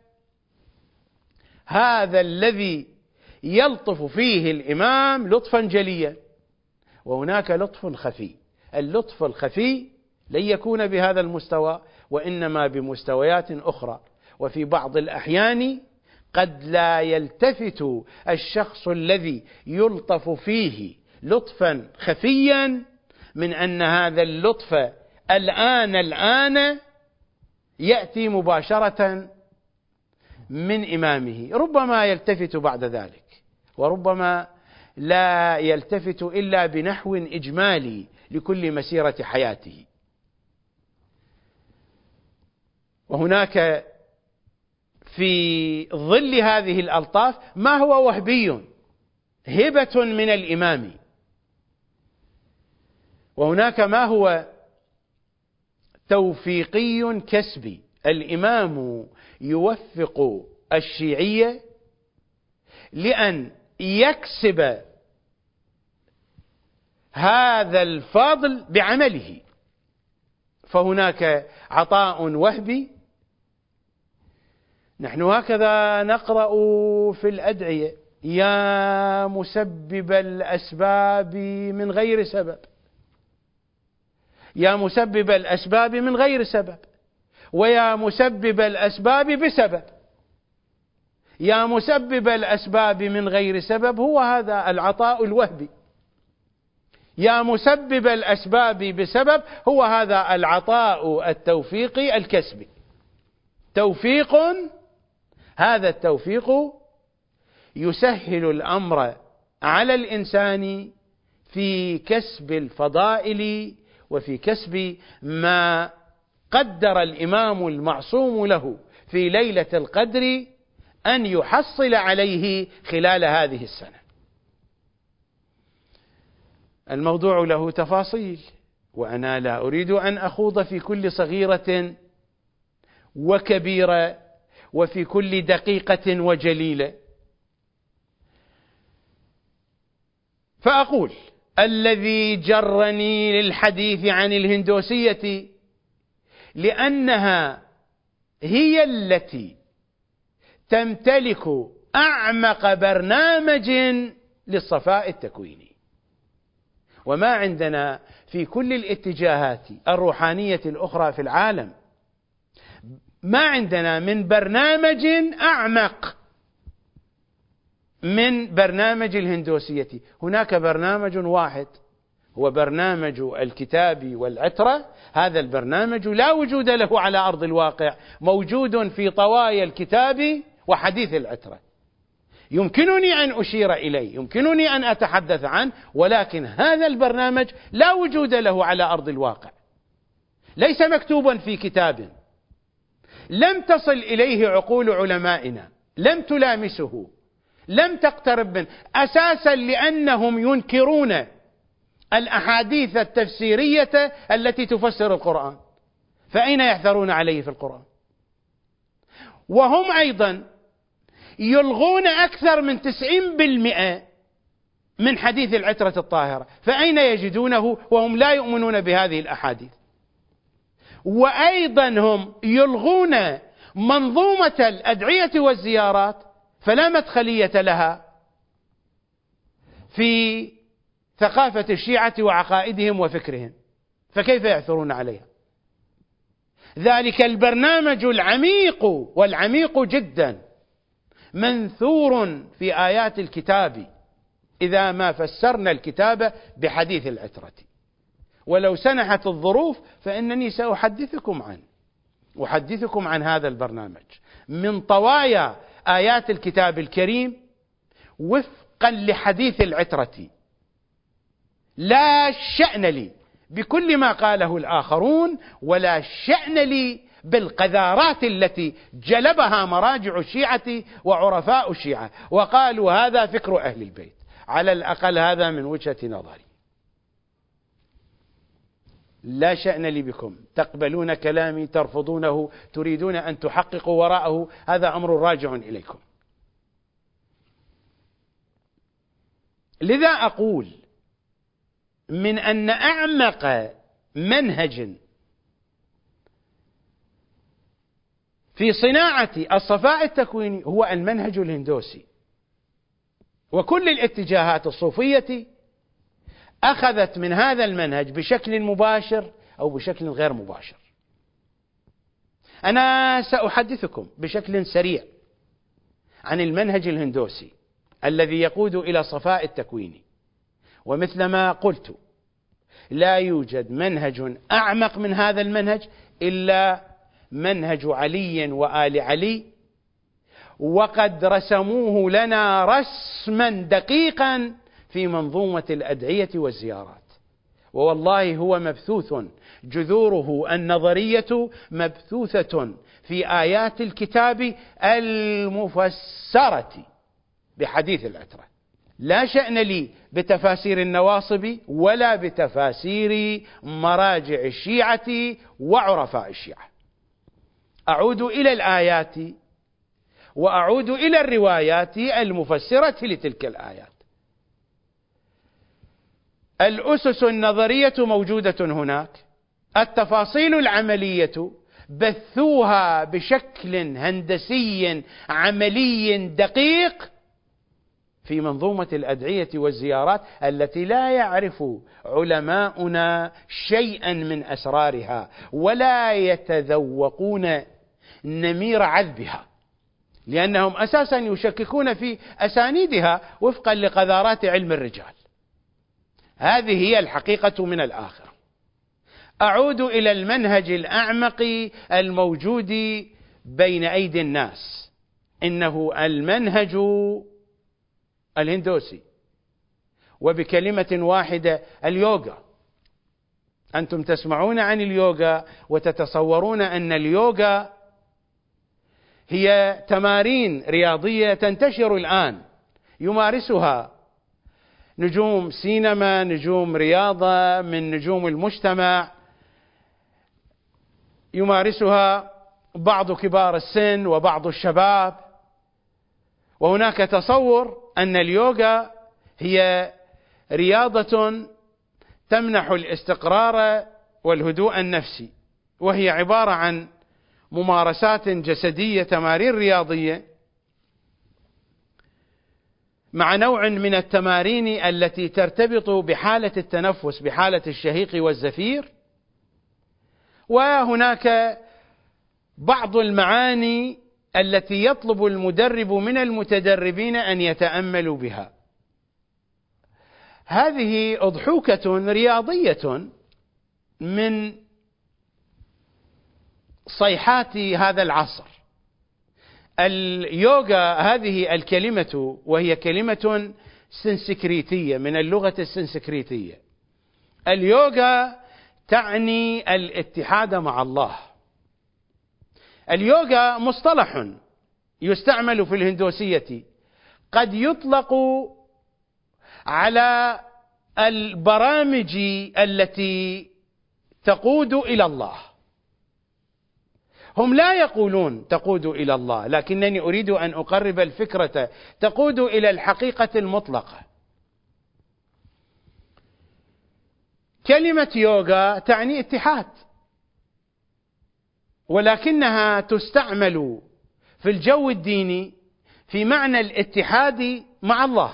هذا الذي يلطف فيه الإمام لطفا جليا، وهناك لطف خفي. اللطف الخفي لن يكون بهذا المستوى وإنما بمستويات أخرى، وفي بعض الأحيان قد لا يلتفت الشخص الذي يلطف فيه لطفا خفيا من أن هذا اللطف الآن يأتي مباشرة من إمامه، ربما يلتفت بعد ذلك وربما لا يلتفت إلا بنحو إجمالي لكل مسيرة حياته. وهناك في ظل هذه الألطاف ما هو وهبي، هبة من الإمام، وهناك ما هو توفيقي كسبي. الإمام يوفق الشيعية لأن يكسب هذا الفضل بعمله، فهناك عطاء وهبي. نحن هكذا نقرأ في الأدعية: يا مسبب الأسباب من غير سبب، يا مسبب الأسباب من غير سبب، ويا مسبب الأسباب بسبب. يا مسبب الأسباب من غير سبب هو هذا العطاء الوهبي، يا مسبب الأسباب بسبب هو هذا العطاء التوفيقي الكسبي. توفيق، هذا التوفيق يسهل الأمر على الإنسان في كسب الفضائل وفي كسب ما قدر الإمام المعصوم له في ليلة القدر أن يحصل عليه خلال هذه السنة. الموضوع له تفاصيل، وأنا لا أريد أن أخوض في كل صغيرة وكبيرة وفي كل دقيقة وجليلة، فأقول الذي جرني للحديث عن الهندوسية لأنها هي التي تمتلك أعمق برنامج للصفاء التكويني، وما عندنا في كل الاتجاهات الروحانية الأخرى في العالم ما عندنا من برنامج أعمق من برنامج الهندوسية. هناك برنامج واحد هو برنامج الكتاب والعترة، هذا البرنامج لا وجود له على أرض الواقع، موجود في طوايا الكتاب وحديث العترة، يمكنني أن أشير إليه، يمكنني أن أتحدث عنه، ولكن هذا البرنامج لا وجود له على أرض الواقع، ليس مكتوبا في كتاب، لم تصل إليه عقول علمائنا، لم تلامسه، لم تقترب منه، أساسا لأنهم ينكرون الأحاديث التفسيرية التي تفسر القرآن، فأين يحثرون عليه في القرآن؟ وهم أيضا يلغون أكثر من 90% من حديث العترة الطاهرة، فأين يجدونه وهم لا يؤمنون بهذه الأحاديث؟ وأيضا هم يلغون منظومة الأدعية والزيارات، فلا مدخلية لها في ثقافة الشيعة وعقائدهم وفكرهم، فكيف يعثرون عليها؟ ذلك البرنامج العميق والعميق جدا منثور في آيات الكتاب إذا ما فسرنا الكتاب بحديث العترة، ولو سنحت الظروف فإنني أحدثكم عن هذا البرنامج من طوايا آيات الكتاب الكريم وفقا لحديث العترة. لا شأن لي بكل ما قاله الآخرون، ولا شأن لي بالقذارات التي جلبها مراجع الشيعة وعرفاء الشيعة وقالوا هذا فكر أهل البيت، على الأقل هذا من وجهة نظري. لا شأن لي بكم، تقبلون كلامي ترفضونه، تريدون أن تحققوا وراءه، هذا أمر راجع إليكم. لذا أقول من أن أعمق منهج في صناعة الصفاء التكويني هو المنهج الهندوسي، وكل الاتجاهات الصوفية أخذت من هذا المنهج بشكل مباشر أو بشكل غير مباشر. أنا سأحدثكم بشكل سريع عن المنهج الهندوسي الذي يقود إلى صفاء التكويني، ومثلما قلت لا يوجد منهج أعمق من هذا المنهج إلا منهج علي وآل علي، وقد رسموه لنا رسما دقيقا في منظومة الأدعية والزيارات، والله هو مبثوث، جذوره النظرية مبثوثة في آيات الكتاب المفسرة بحديث العترة. لا شأن لي بتفاسير النواصب ولا بتفاسير مراجع الشيعة وعرفاء الشيعة. أعود إلى الآيات وأعود إلى الروايات المفسرة لتلك الآيات. الأسس النظرية موجودة هناك، التفاصيل العملية بثوها بشكل هندسي عملي دقيق في منظومة الأدعية والزيارات التي لا يعرف علماؤنا شيئا من أسرارها ولا يتذوقون نمير عذبها، لأنهم أساسا يشككون في أسانيدها وفقا لقذارات علم الرجال. هذه هي الحقيقة من الآخر. أعود إلى المنهج الأعمق الموجود بين أيدي الناس، إنه المنهج الهندوسي، وبكلمة واحدة اليوغا. أنتم تسمعون عن اليوغا وتتصورون أن اليوغا هي تمارين رياضية تنتشر الآن يمارسها نجوم سينما، نجوم رياضة من نجوم المجتمع، يمارسها بعض كبار السن وبعض الشباب. وهناك تصور أن اليوغا هي رياضة تمنح الاستقرار والهدوء النفسي، وهي عبارة عن ممارسات جسدية، تمارين رياضية مع نوع من التمارين التي ترتبط بحالة التنفس، بحالة الشهيق والزفير. وهناك بعض المعاني التي يطلب المدرب من المتدربين أن يتأملوا بها. هذه أضحوكة رياضية من صيحات هذا العصر. اليوغا هذه الكلمة، وهي كلمة سنسكريتية من اللغة السنسكريتية. اليوغا تعني الاتحاد مع الله. اليوغا مصطلح يستعمل في الهندوسية، قد يطلق على البرامج التي تقود إلى الله. هم لا يقولون تقود إلى الله، لكنني أريد أن أقرب الفكرة، تقود إلى الحقيقة المطلقة. كلمة يوغا تعني اتحاد، ولكنها تستعمل في الجو الديني في معنى الاتحاد مع الله.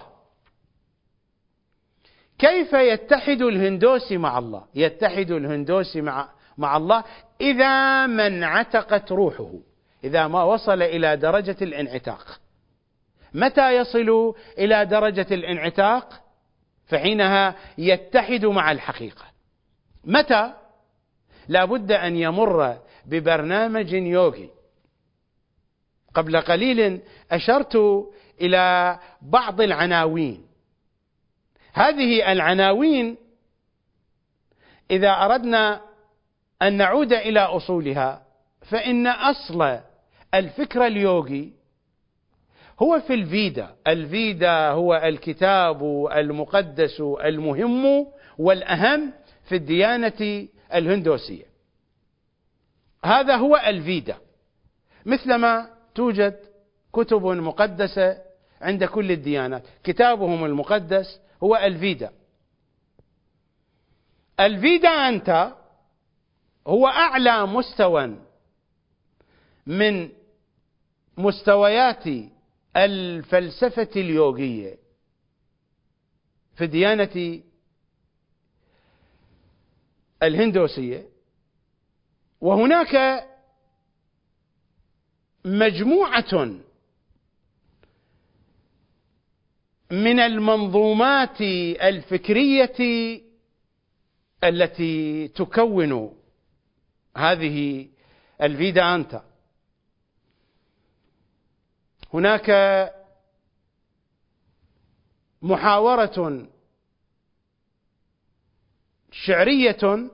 كيف يتحد الهندوسي مع الله؟ يتحد الهندوسي مع الله إذا ما انعتقت روحه، إذا ما وصل إلى درجة الانعتاق. متى يصل إلى درجة الانعتاق؟ فحينها يتحد مع الحقيقة. متى؟ لا بد أن يمر ببرنامج يوغي. قبل قليل أشرت إلى بعض العناوين. هذه العناوين إذا أردنا أن نعود إلى أصولها، فإن أصل الفكر اليوغي هو في الفيدا. الفيدا هو الكتاب المقدس المهم والأهم في الديانة الهندوسية. هذا هو الفيدا، مثلما توجد كتب مقدسة عند كل الديانات، كتابهم المقدس هو الفيدا. الفيدا أنت هو أعلى مستوى من مستويات الفلسفة اليوغية في الديانة الهندوسية. وهناك مجموعة من المنظومات الفكرية التي تكون هذه الفيدانتا. هناك محاورة شعرية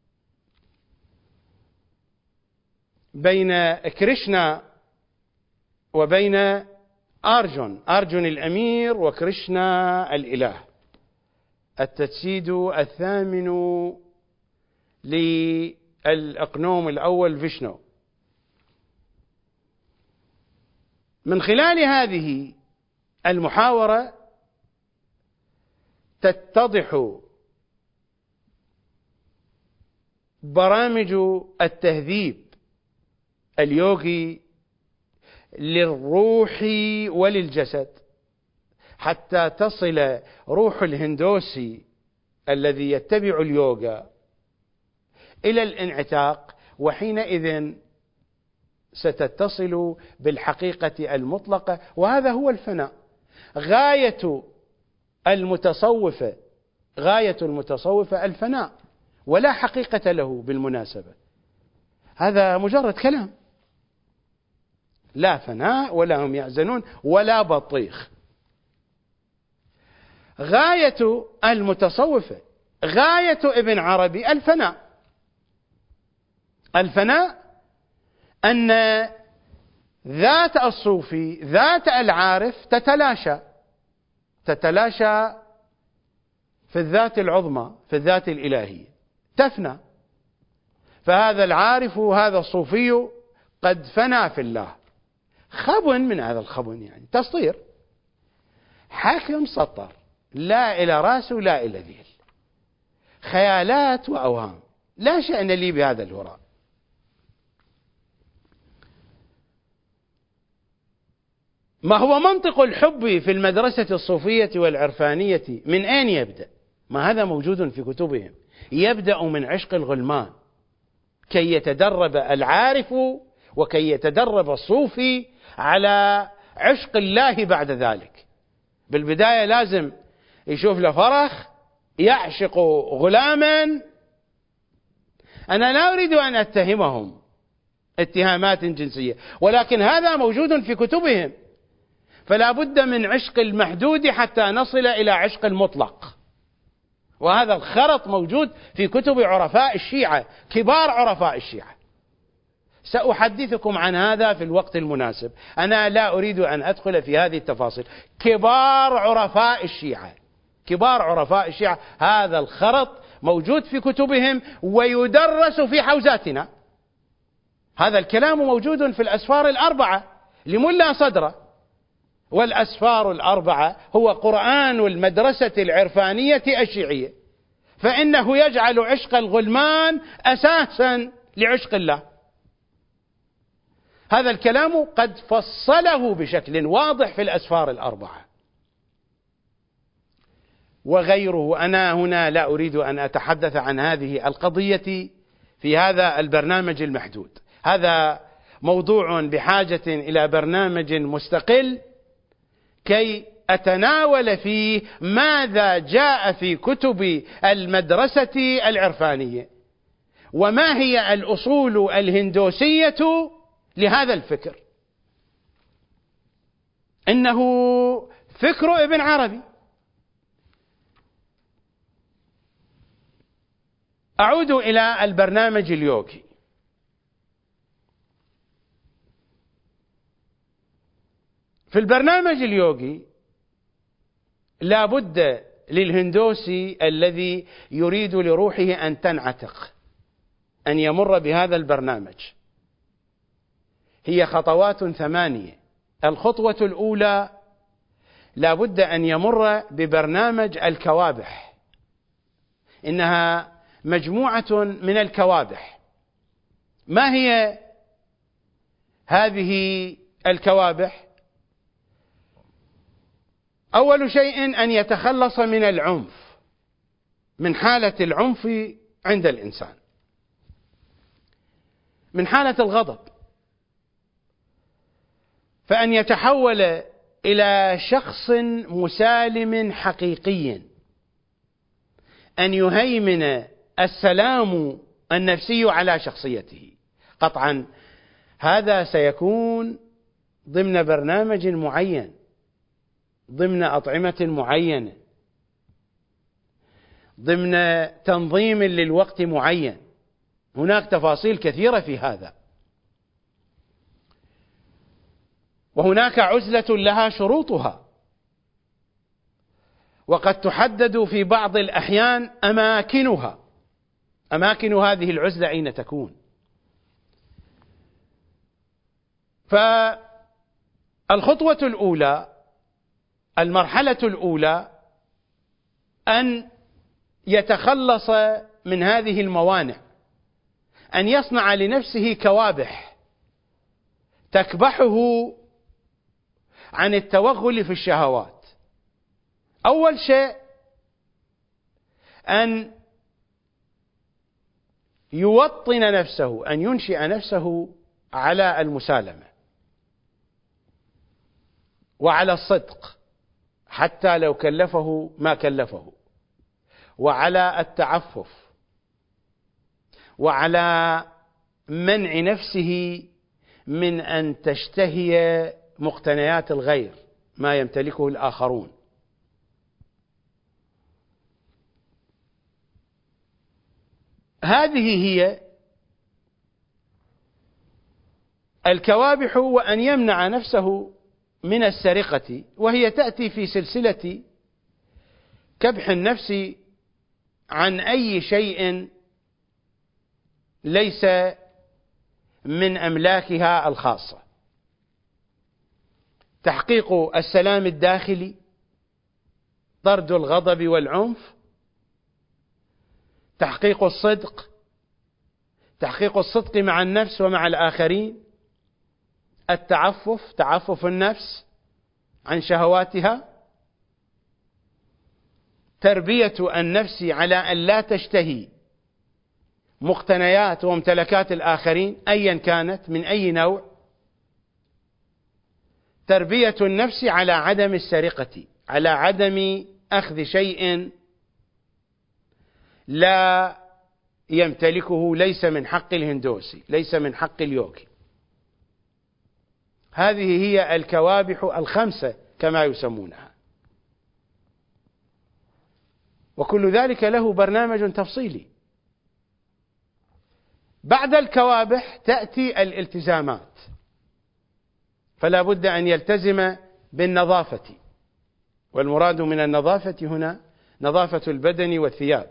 بين كريشنا وبين أرجن الأمير وكريشنا الإله، التجسيد الثامن للأقنوم الأول فيشنو. من خلال هذه المحاورة تتضح برامج التهذيب اليوغي للروح وللجسد، حتى تصل روح الهندوسي الذي يتبع اليوغا إلى الانعتاق، وحينئذ ستتصل بالحقيقة المطلقة، وهذا هو الفناء. غاية المتصوفة الفناء، ولا حقيقة له بالمناسبة. هذا مجرد كلام، لا فناء ولا هم يحزنون ولا بطيخ. غاية المتصوفة، غاية ابن عربي الفناء. الفناء أن ذات الصوفي، ذات العارف تتلاشى في الذات العظمى، في الذات الإلهية تفنى. فهذا العارف، هذا الصوفي قد فنى في الله. خبن من هذا الخبن، يعني تسطير، حاكم سطر، لا إلى راس ولا إلى ذيل، خيالات وأوهام، لا شأن لي بهذا الهراء. ما هو منطق الحب في المدرسة الصوفية والعرفانية؟ من أين يبدأ؟ ما هذا موجود في كتبهم. يبدأ من عشق الغلمان كي يتدرب العارف وكي يتدرب الصوفي على عشق الله بعد ذلك. بالبداية لازم يشوف له فرخ، يعشق غلاما. أنا لا أريد أن أتهمهم اتهامات جنسية، ولكن هذا موجود في كتبهم. فلا بد من عشق المحدود حتى نصل إلى عشق المطلق، وهذا الخرط موجود في كتب عرفاء الشيعة، كبار عرفاء الشيعة. سأحدثكم عن هذا في الوقت المناسب، أنا لا أريد أن أدخل في هذه التفاصيل. كبار عرفاء الشيعة، كبار عرفاء الشيعة، هذا الخرط موجود في كتبهم ويدرس في حوزاتنا. هذا الكلام موجود في الأسفار الأربعة لملا صدرة، والأسفار الأربعة هو قرآن المدرسة العرفانية الشيعية، فإنه يجعل عشق الغلمان أساسا لعشق الله. هذا الكلام قد فصله بشكل واضح في الأسفار الأربعة وغيره. أنا هنا لا أريد أن أتحدث عن هذه القضية في هذا البرنامج المحدود. هذا موضوع بحاجة إلى برنامج مستقل كي أتناول فيه ماذا جاء في كتب المدرسة العرفانية، وما هي الأصول الهندوسية لهذا الفكر. إنه فكر ابن عربي. أعود إلى البرنامج اليوغي. في البرنامج اليوغي لا بد للهندوسي الذي يريد لروحه أن تنعتق أن يمر بهذا البرنامج. هي خطوات 8. الخطوة الأولى لا بد أن يمر ببرنامج الكوابح. إنها مجموعة من الكوابح. ما هي هذه الكوابح؟ أول شيء أن يتخلص من العنف، من حالة العنف عند الإنسان، من حالة الغضب، فأن يتحول إلى شخص مسالم حقيقي، أن يهيمن السلام النفسي على شخصيته. قطعا هذا سيكون ضمن برنامج معين، ضمن أطعمة معينة، ضمن تنظيم للوقت معين. هناك تفاصيل كثيرة في هذا، وهناك عزلة لها شروطها، وقد تحدد في بعض الأحيان أماكنها. أماكن هذه العزلة أين تكون؟ فالخطوة الأولى، المرحلة الأولى، أن يتخلص من هذه الموانع، أن يصنع لنفسه كوابح تكبحه عن التوغل في الشهوات. أول شيء أن يوطن نفسه، أن ينشئ نفسه على المسالمة وعلى الصدق حتى لو كلفه ما كلفه، وعلى التعفف، وعلى منع نفسه من أن تشتهي مقتنيات الغير، ما يمتلكه الآخرون. هذه هي الكوابح، وأن يمنع نفسه من السرقة، وهي تأتي في سلسلة كبح النفس عن أي شيء ليس من أملاكها الخاصة: تحقيق السلام الداخلي، طرد الغضب والعنف، تحقيق الصدق، تحقيق الصدق مع النفس ومع الآخرين، التعفف، تعفف النفس عن شهواتها، تربية النفس على أن لا تشتهي مقتنيات وممتلكات الآخرين أيا كانت من أي نوع، تربية النفس على عدم السرقة، على عدم أخذ شيء لا يمتلكه، ليس من حق الهندوسي، ليس من حق اليوغي. هذه هي الكوابح الخمسة كما يسمونها، وكل ذلك له برنامج تفصيلي. بعد الكوابح تأتي الالتزامات، فلا بد أن يلتزم بالنظافة، والمراد من النظافة هنا نظافة البدن والثياب،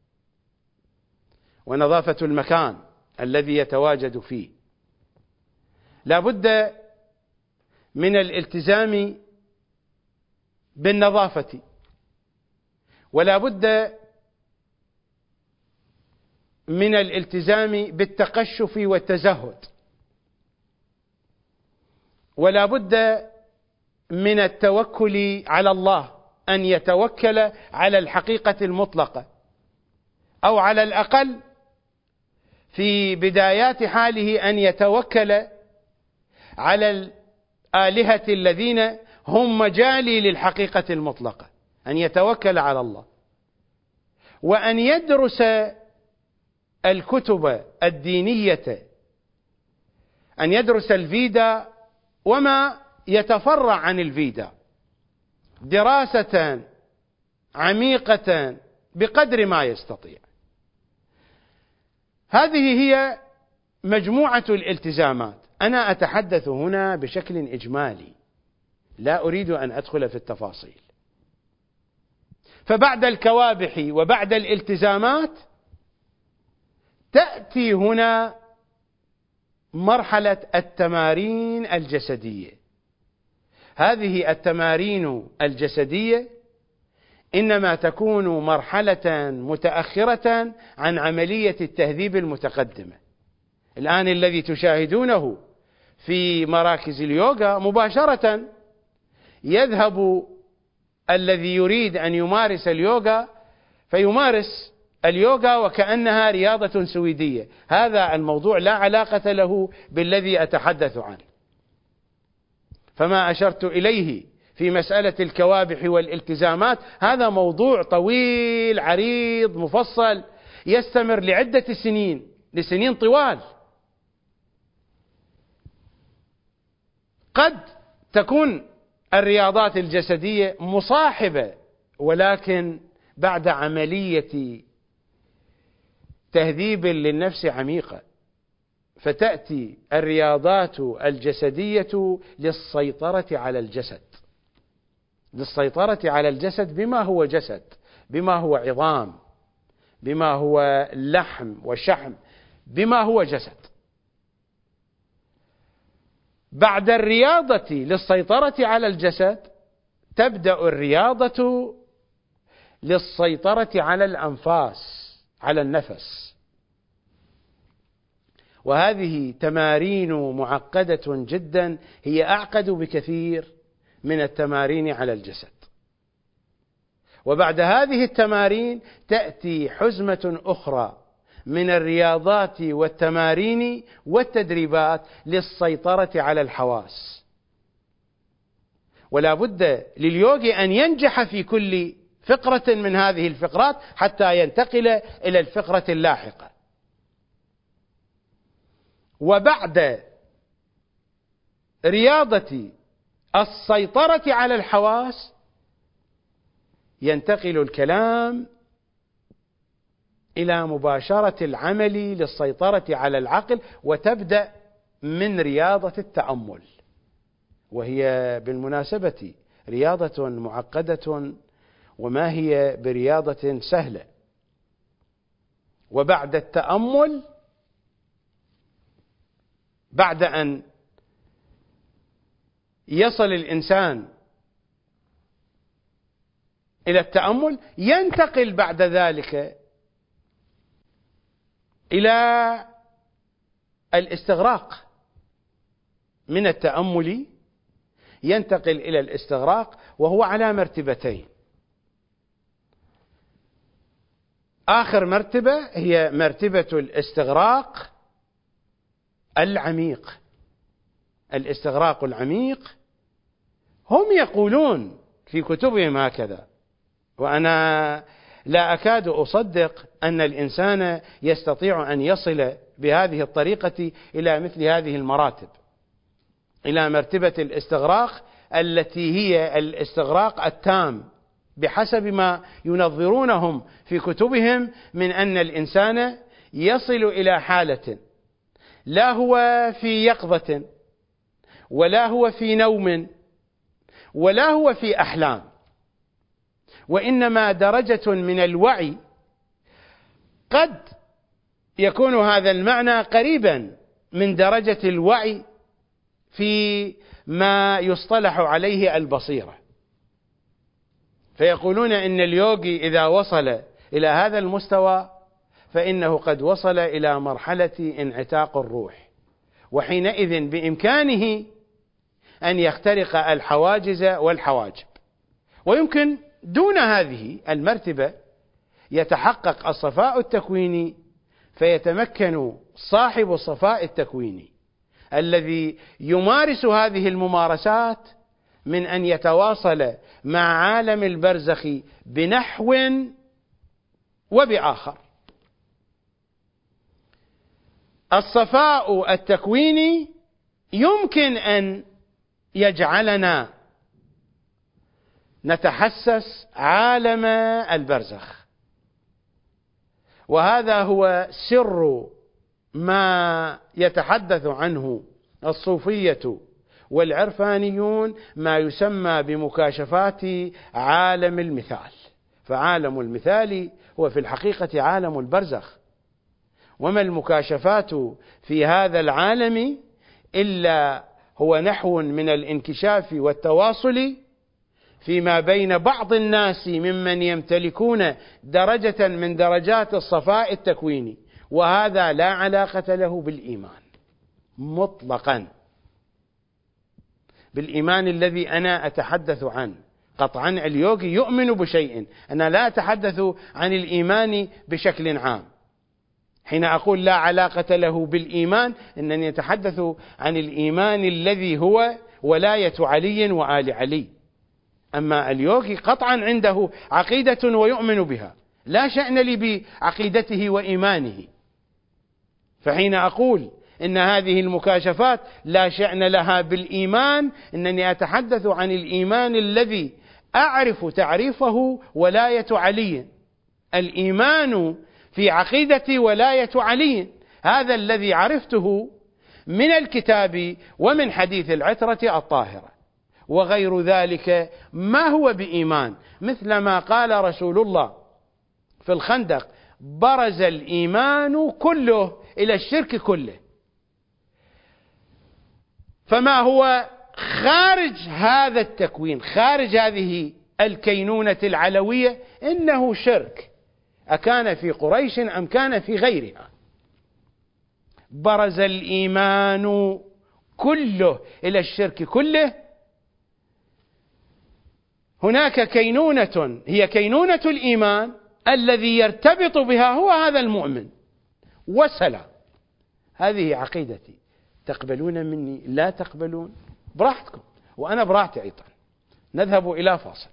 ونظافة المكان الذي يتواجد فيه. لا بد من الالتزام بالنظافة، ولا بد من الالتزام بالتقشف والتزهد، ولا بد من التوكل على الله، أن يتوكل على الحقيقة المطلقة، أو على الأقل في بدايات حاله أن يتوكل على الآلهة الذين هم مجالي للحقيقة المطلقة، أن يتوكل على الله، وأن يدرس الكتب الدينية، أن يدرس الفيدا وما يتفرع عن الفيدا دراسة عميقة بقدر ما يستطيع. هذه هي مجموعة الالتزامات. أنا أتحدث هنا بشكل إجمالي، لا أريد أن أدخل في التفاصيل. فبعد الكوابح وبعد الالتزامات تأتي هنا مرحلة التمارين الجسدية. هذه التمارين الجسدية إنما تكون مرحلة متأخرة عن عملية التهذيب المتقدمة. الآن الذي تشاهدونه في مراكز اليوغا مباشرة يذهب الذي يريد أن يمارس اليوغا فيمارس اليوغا وكأنها رياضة سويدية. هذا الموضوع لا علاقة له بالذي أتحدث عنه. فما أشرت إليه في مسألة الكوابح والالتزامات هذا موضوع طويل عريض مفصل يستمر لعدة سنين، لسنين طوال. قد تكون الرياضات الجسدية مصاحبة، ولكن بعد عملية تهذيب للنفس عميقة، فتأتي الرياضات الجسدية للسيطرة على الجسد، للسيطرة على الجسد بما هو جسد، بما هو عظام، بما هو لحم وشحم، بما هو جسد. بعد الرياضة للسيطرة على الجسد تبدأ الرياضة للسيطرة على الأنفاس، على النفس، وهذه تمارين معقدة جدا، هي أعقد بكثير من التمارين على الجسد. وبعد هذه التمارين تأتي حزمة أخرى من الرياضات والتمارين والتدريبات للسيطرة على الحواس. ولا بد لليوغي أن ينجح في كل فقرة من هذه الفقرات حتى ينتقل إلى الفقرة اللاحقة. وبعد رياضة السيطرة على الحواس ينتقل الكلام إلى مباشرة العمل للسيطرة على العقل، وتبدأ من رياضة التأمل، وهي بالمناسبة رياضة معقدة وما هي برياضة سهلة. وبعد التأمل، بعد أن يصل الإنسان إلى التأمل، ينتقل بعد ذلك إلى الاستغراق. من التأمل ينتقل إلى الاستغراق، وهو على مرتبتين. آخر مرتبة هي مرتبة الاستغراق العميق. الاستغراق العميق هم يقولون في كتبهم هكذا، وأنا لا أكاد أصدق أن الإنسان يستطيع أن يصل بهذه الطريقة إلى مثل هذه المراتب، إلى مرتبة الاستغراق التي هي الاستغراق التام، بحسب ما ينظرونهم في كتبهم من أن الإنسان يصل إلى حالة لا هو في يقظة ولا هو في نوم ولا هو في أحلام، وإنما درجة من الوعي. قد يكون هذا المعنى قريبا من درجة الوعي في ما يصطلح عليه البصيرة، فيقولون إن اليوغي إذا وصل إلى هذا المستوى فإنه قد وصل إلى مرحلة انعتاق الروح، وحينئذ بإمكانه أن يخترق الحواجز والحواجب. ويمكن دون هذه المرتبة يتحقق الصفاء التكويني، فيتمكن صاحب الصفاء التكويني الذي يمارس هذه الممارسات من أن يتواصل مع عالم البرزخ بنحو وبآخر. الصفاء التكويني يمكن أن يجعلنا نتحسس عالم البرزخ، وهذا هو سر ما يتحدث عنه الصوفية والعرفانيون، ما يسمى بمكاشفات عالم المثال. فعالم المثال هو في الحقيقة عالم البرزخ، وما المكاشفات في هذا العالم إلا هو نحو من الانكشاف والتواصل فيما بين بعض الناس ممن يمتلكون درجة من درجات الصفاء التكويني، وهذا لا علاقة له بالإيمان مطلقا، بالإيمان الذي أنا أتحدث عنه. قطعا اليوغي يؤمن بشيء، أنا لا أتحدث عن الإيمان بشكل عام. حين أقول لا علاقة له بالإيمان، إنني أتحدث عن الإيمان الذي هو ولاية علي وآل علي. أما اليوغي قطعا عنده عقيدة ويؤمن بها، لا شأن لي بعقيدته وإيمانه. فحين أقول إن هذه المكاشفات لا شأن لها بالإيمان، إنني أتحدث عن الإيمان الذي أعرف تعريفه ولاية علي. الإيمان في عقيدة ولاية علي، هذا الذي عرفته من الكتاب ومن حديث العترة الطاهرة، وغير ذلك ما هو بإيمان. مثل ما قال رسول الله في الخندق: برز الإيمان كله إلى الشرك كله. فما هو خارج هذا التكوين، خارج هذه الكينونة العلوية، إنه شرك، أكان في قريش أم كان في غيرها. برز الإيمان كله إلى الشرك كله. هناك كينونة هي كينونة الإيمان، الذي يرتبط بها هو هذا المؤمن، وسلام. هذه عقيدتي، تقبلون مني لا تقبلون براحتكم، وأنا براحتي أيضا. نذهب إلى فاصل.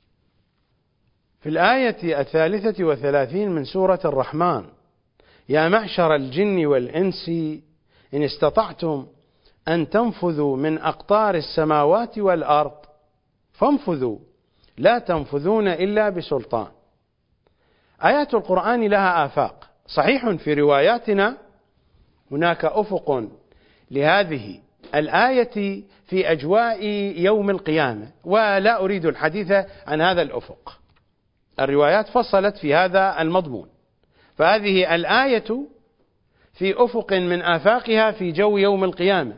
في الآية 33 من سورة الرحمن: يا معشر الجن والإنس إن استطعتم أن تنفذوا من أقطار السماوات والأرض فانفذوا لا تنفذون إلا بسلطان. آيات القرآن لها آفاق، صحيح في رواياتنا هناك أفق لهذه الآية في أجواء يوم القيامة، ولا أريد الحديث عن هذا الأفق، الروايات فصلت في هذا المضمون، فهذه الآية في أفق من آفاقها في جو يوم القيامة،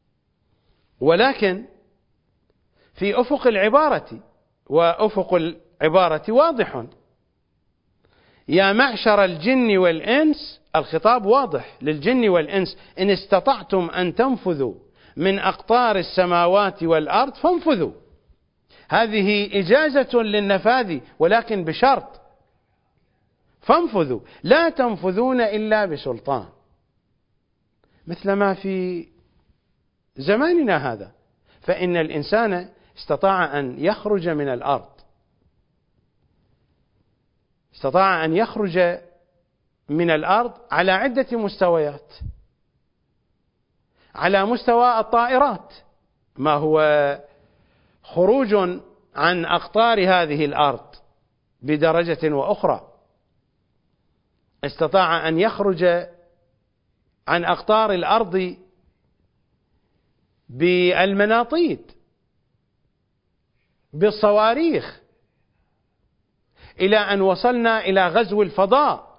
ولكن في أفق العبارة، وأفق العبارة واضح: يا معشر الجن والإنس، الخطاب واضح للجن والإنس، إن استطعتم أن تنفذوا من أقطار السماوات والأرض فانفذوا. هذه إجازة للنفاذ ولكن بشرط: فانفذوا لا تنفذون إلا بسلطان. مثل ما في زماننا هذا، فإن الإنسان استطاع أن يخرج من الأرض، استطاع أن يخرج من الأرض على عدة مستويات. على مستوى الطائرات، ما هو خروج عن أقطار هذه الأرض بدرجة وأخرى. استطاع أن يخرج عن أقطار الأرض بالمناطيد، بالصواريخ، إلى أن وصلنا إلى غزو الفضاء.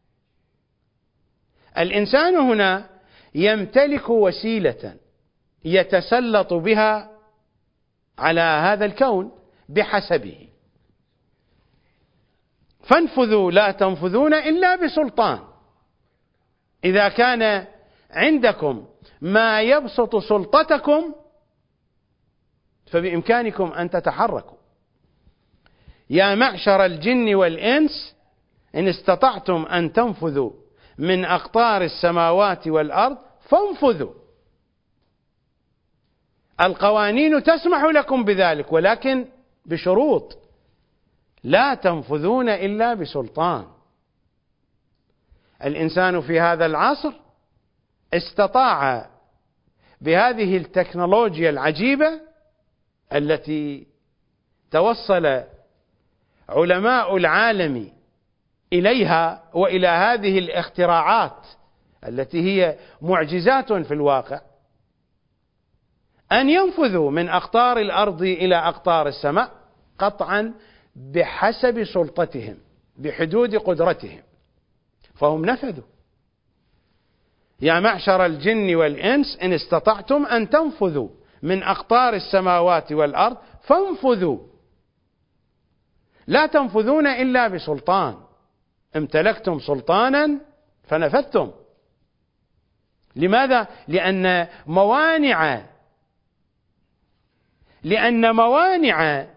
الإنسان هنا يمتلك وسيلة يتسلط بها على هذا الكون بحسبه. فانفذوا لا تنفذون إلا بسلطان. إذا كان عندكم ما يبسط سلطتكم فبإمكانكم أن تتحركوا. يا معشر الجن والإنس إن استطعتم أن تنفذوا من أقطار السماوات والأرض فانفذوا. القوانين تسمح لكم بذلك، ولكن بشروط: لا تنفذون إلا بسلطان. الإنسان في هذا العصر استطاع بهذه التكنولوجيا العجيبة التي توصل علماء العالم إليها وإلى هذه الاختراعات التي هي معجزات في الواقع، أن ينفذوا من أقطار الأرض إلى أقطار السماء قطعا بحسب سلطتهم، بحدود قدرتهم، فهم نفذوا. يا معشر الجن والإنس إن استطعتم أن تنفذوا من أقطار السماوات والأرض فانفذوا لا تنفذون إلا بسلطان. امتلكتم سلطانا فنفذتم. لماذا؟ لأن موانع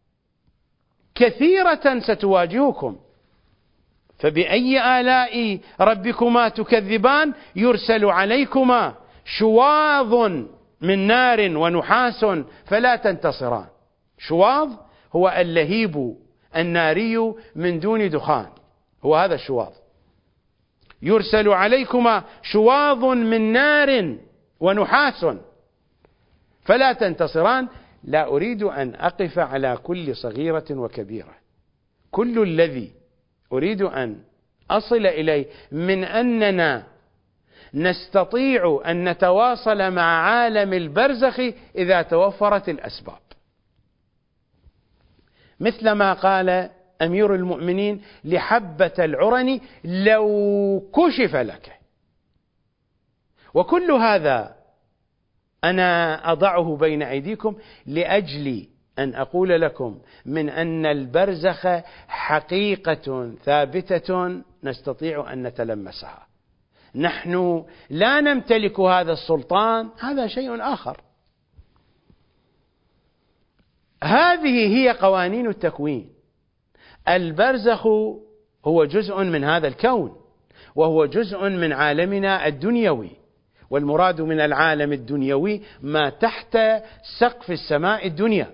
كثيرة ستواجهكم. فبأي آلاء ربكما تكذبان يرسل عليكما شواظ من نار ونحاس فلا تنتصران. شواظ هو اللهيب الناري من دون دخان، هو هذا الشواظ. يرسل عليكما شواظ من نار ونحاس فلا تنتصران. لا أريد أن أقف على كل صغيرة وكبيرة. كل الذي أريد أن أصل إليه من أننا نستطيع أن نتواصل مع عالم البرزخ إذا توفرت الأسباب، مثل ما قال أمير المؤمنين لحبة العرن: لو كشف لك. وكل هذا أنا أضعه بين أيديكم لأجل أن أقول لكم من أن البرزخ حقيقة ثابتة نستطيع أن نتلمسها. نحن لا نمتلك هذا السلطان، هذا شيء آخر. هذه هي قوانين التكوين. البرزخ هو جزء من هذا الكون، وهو جزء من عالمنا الدنيوي، والمراد من العالم الدنيوي ما تحت سقف السماء الدنيا.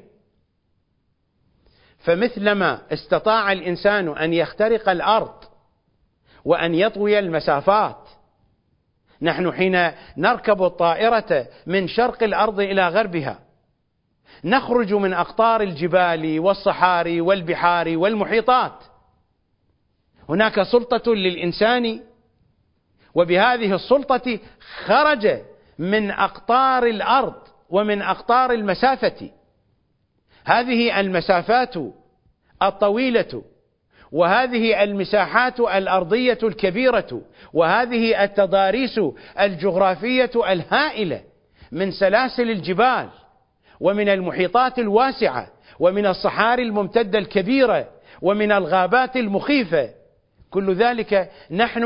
فمثلما استطاع الإنسان أن يخترق الأرض وأن يطوي المسافات نحن حين نركب الطائرة من شرق الأرض إلى غربها نخرج من أقطار الجبال والصحاري والبحار والمحيطات. هناك سلطة للإنسان، وبهذه السلطة خرج من أقطار الأرض ومن أقطار المسافة. هذه المسافات الطويلة وهذه المساحات الأرضية الكبيرة وهذه التضاريس الجغرافية الهائلة من سلاسل الجبال ومن المحيطات الواسعة ومن الصحاري الممتدة الكبيرة ومن الغابات المخيفة، كل ذلك نحن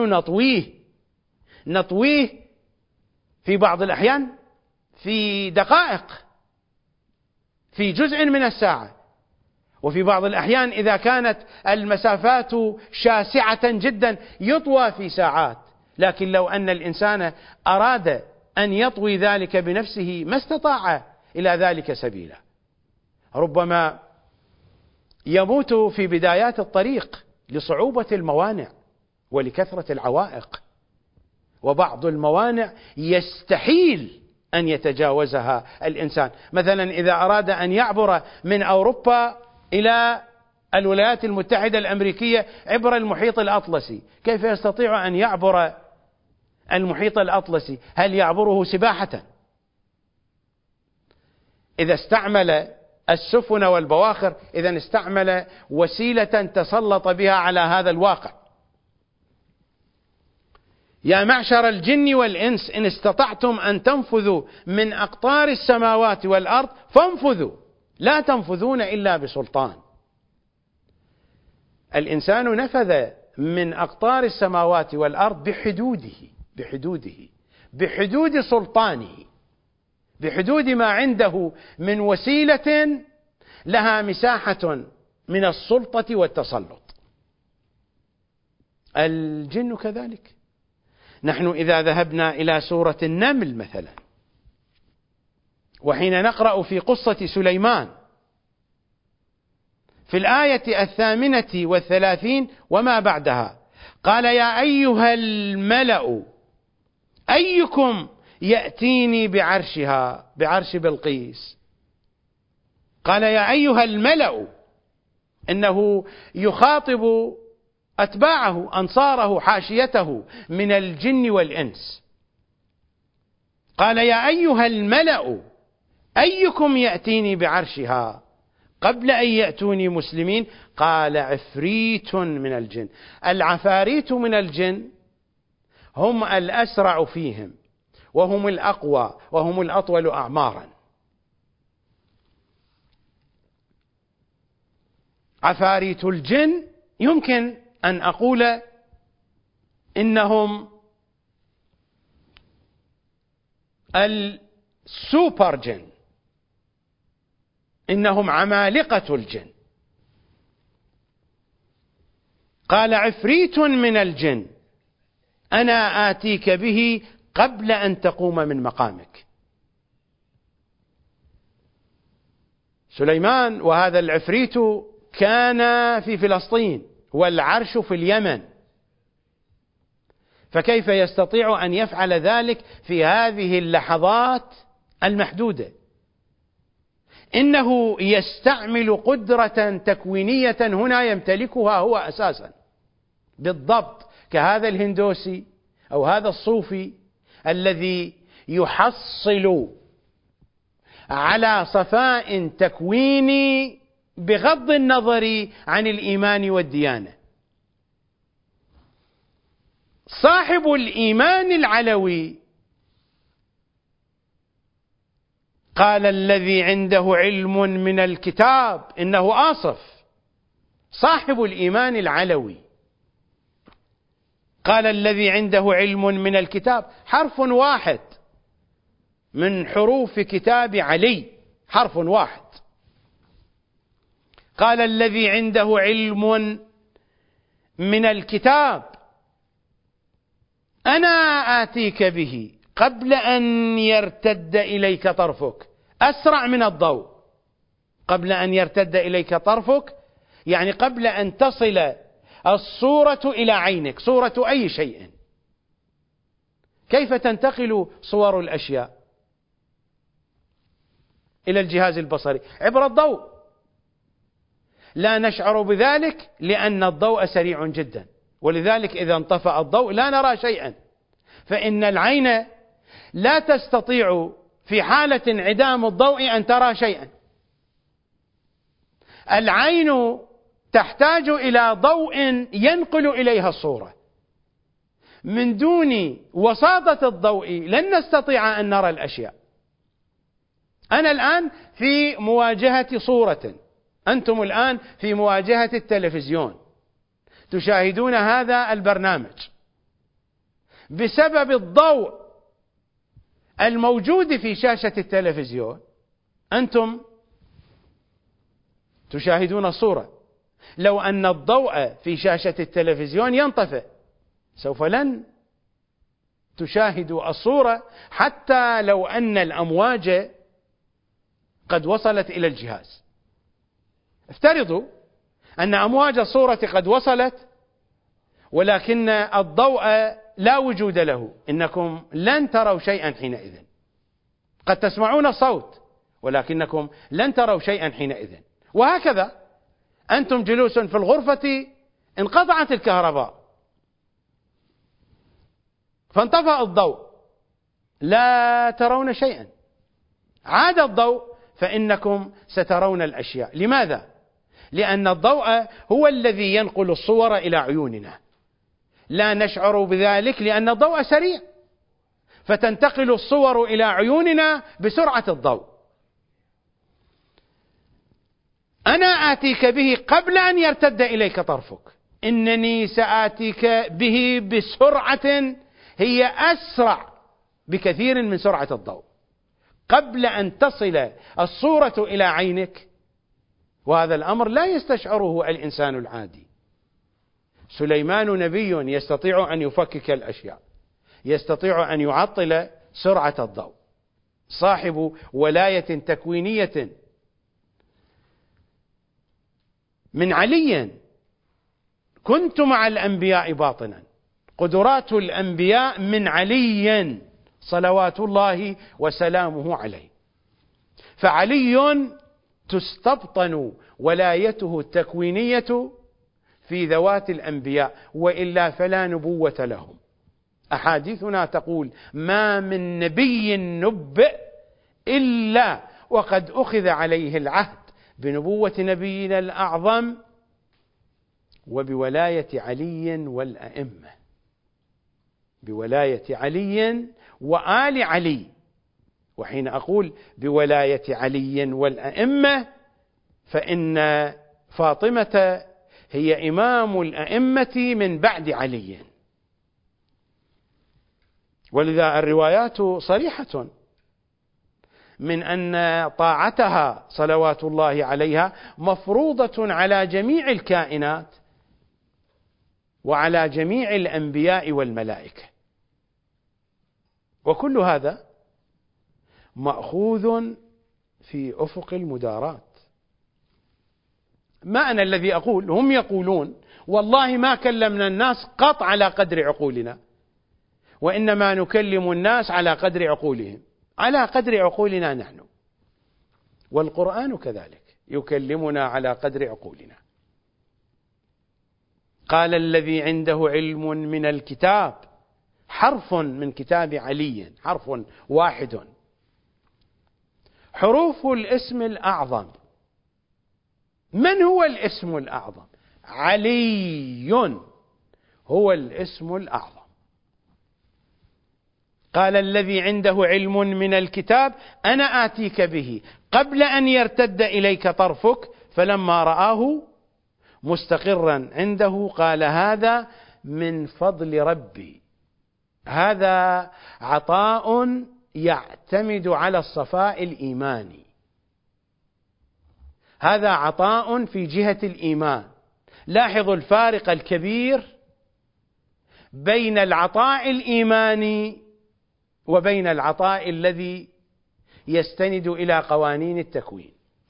نطويه في بعض الأحيان في دقائق، في جزء من الساعة، وفي بعض الأحيان إذا كانت المسافات شاسعة جدا يطوى في ساعات. لكن لو أن الإنسان أراد أن يطوي ذلك بنفسه ما استطاع إلى ذلك سبيلا. ربما يموت في بدايات الطريق لصعوبة الموانع ولكثرة العوائق، وبعض الموانع يستحيل أن يتجاوزها الإنسان. مثلا إذا أراد أن يعبر من أوروبا إلى الولايات المتحدة الأمريكية عبر المحيط الأطلسي، كيف يستطيع أن يعبر المحيط الأطلسي؟ هل يعبره سباحة؟ إذا استعمل السفن والبواخر إذا استعمل وسيلة تسلط بها على هذا الواقع. يا معشر الجن والإنس إن استطعتم أن تنفذوا من أقطار السماوات والأرض فانفذوا، لا تنفذون إلا بسلطان. الإنسان نفذ من أقطار السماوات والأرض بحدود سلطانه، بحدود ما عنده من وسيلة لها مساحة من السلطة والتسلط. الجن كذلك. نحن إذا ذهبنا إلى سورة النمل مثلا، وحين نقرأ في قصة سليمان في الآية 38 وما بعدها، قال يا أيها الملأ أيكم يأتيني بعرشها، بعرش بلقيس. قال يا أيها الملأ، إنه يخاطب أتباعه أنصاره حاشيته من الجن والإنس. قال يا أيها الملأ أيكم يأتيني بعرشها قبل أن يأتوني مسلمين. قال عفريت من الجن. العفاريت من الجن هم الأسرع فيهم وهم الأقوى وهم الأطول أعمارا. عفاريت الجن يمكن أن أقول إنهم السوبر جن، إنهم عمالقة الجن. قال عفريت من الجن أنا آتيك به قبل أن تقوم من مقامك. سليمان وهذا العفريت كان في فلسطين والعرش في اليمن، فكيف يستطيع أن يفعل ذلك في هذه اللحظات المحدودة؟ إنه يستعمل قدرة تكوينية هنا يمتلكها هو أساسا، بالضبط كهذا الهندوسي أو هذا الصوفي الذي يحصل على صفاء تكويني بغض النظر عن الإيمان والديانة. صاحب الإيمان العلوي قال الذي عنده علم من الكتاب إنه آصف. صاحب الإيمان العلوي قال الذي عنده علم من الكتاب، حرف واحد من حروف كتاب علي، حرف واحد. قال الذي عنده علم من الكتاب أنا آتيك به قبل أن يرتد إليك طرفك، أسرع من الضوء. قبل أن يرتد إليك طرفك يعني قبل أن تصل الصورة إلى عينك، صورة أي شيء. كيف تنتقل صور الأشياء إلى الجهاز البصري؟ عبر الضوء. لا نشعر بذلك لأن الضوء سريع جدا، ولذلك إذا انطفأ الضوء لا نرى شيئا، فإن العين لا تستطيع في حالة انعدام الضوء أن ترى شيئا. العين تحتاج إلى ضوء ينقل إليها الصورة. من دون وساطة الضوء لن نستطيع أن نرى الأشياء. أنا الآن في مواجهة صورة، أنتم الآن في مواجهة التلفزيون تشاهدون هذا البرنامج. بسبب الضوء الموجود في شاشة التلفزيون أنتم تشاهدون الصورة. لو أن الضوء في شاشة التلفزيون ينطفئ سوف لن تشاهدوا الصورة، حتى لو أن الأمواج قد وصلت إلى الجهاز. افترضوا أن أمواج الصورة قد وصلت ولكن الضوء لا وجود له، إنكم لن تروا شيئا حينئذ. قد تسمعون الصوت ولكنكم لن تروا شيئا حينئذ. وهكذا أنتم جلوس في الغرفة، انقطعت الكهرباء فانطفأ الضوء، لا ترون شيئا. عاد الضوء فإنكم سترون الأشياء. لماذا؟ لأن الضوء هو الذي ينقل الصور إلى عيوننا. لا نشعر بذلك لأن الضوء سريع، فتنتقل الصور إلى عيوننا بسرعة الضوء. أنا آتيك به قبل أن يرتد إليك طرفك، إنني سآتيك به بسرعة هي أسرع بكثير من سرعة الضوء، قبل أن تصل الصورة إلى عينك. وهذا الأمر لا يستشعره الإنسان العادي. سليمان نبي يستطيع أن يفكك الأشياء، يستطيع أن يعطل سرعة الضوء، صاحب ولاية تكوينية. من علي كنت مع الأنبياء باطنا، قدرات الأنبياء من علي صلوات الله وسلامه عليه. فعلي تستبطن ولايته التكوينية في ذوات الأنبياء، وإلا فلا نبوة لهم. أحاديثنا تقول: ما من نبي نبئ إلا وقد أخذ عليه العهد بنبوة نبينا الأعظم وبولاية علي والأئمة، بولاية علي وآل علي. وحين أقول بولاية علي والأئمة فإن فاطمة هي إمام الأئمة من بعد علي، ولذا الروايات صريحة من أن طاعتها صلوات الله عليها مفروضة على جميع الكائنات وعلى جميع الأنبياء والملائكة. وكل هذا مأخوذ في أفق المدارات. ما أنا الذي أقول، هم يقولون والله ما كلمنا الناس قط على قدر عقولنا، وإنما نكلم الناس على قدر عقولهم، على قدر عقولنا نحن. والقرآن كذلك يكلمنا على قدر عقولنا. قال الذي عنده علم من الكتاب، حرف من كتاب علي، حرف واحد. حروف الاسم الأعظم. من هو الاسم الأعظم؟ علي هو الاسم الأعظم. قال الذي عنده علم من الكتاب أنا آتيك به قبل أن يرتد إليك طرفك، فلما رآه مستقرا عنده قال هذا من فضل ربي. هذا عطاء يعتمد على الصفاء الإيماني، هذا عطاء في جهة الإيمان. لاحظوا الفارق الكبير بين العطاء الإيماني وبين العطاء الذي يستند إلى قوانين التكوين.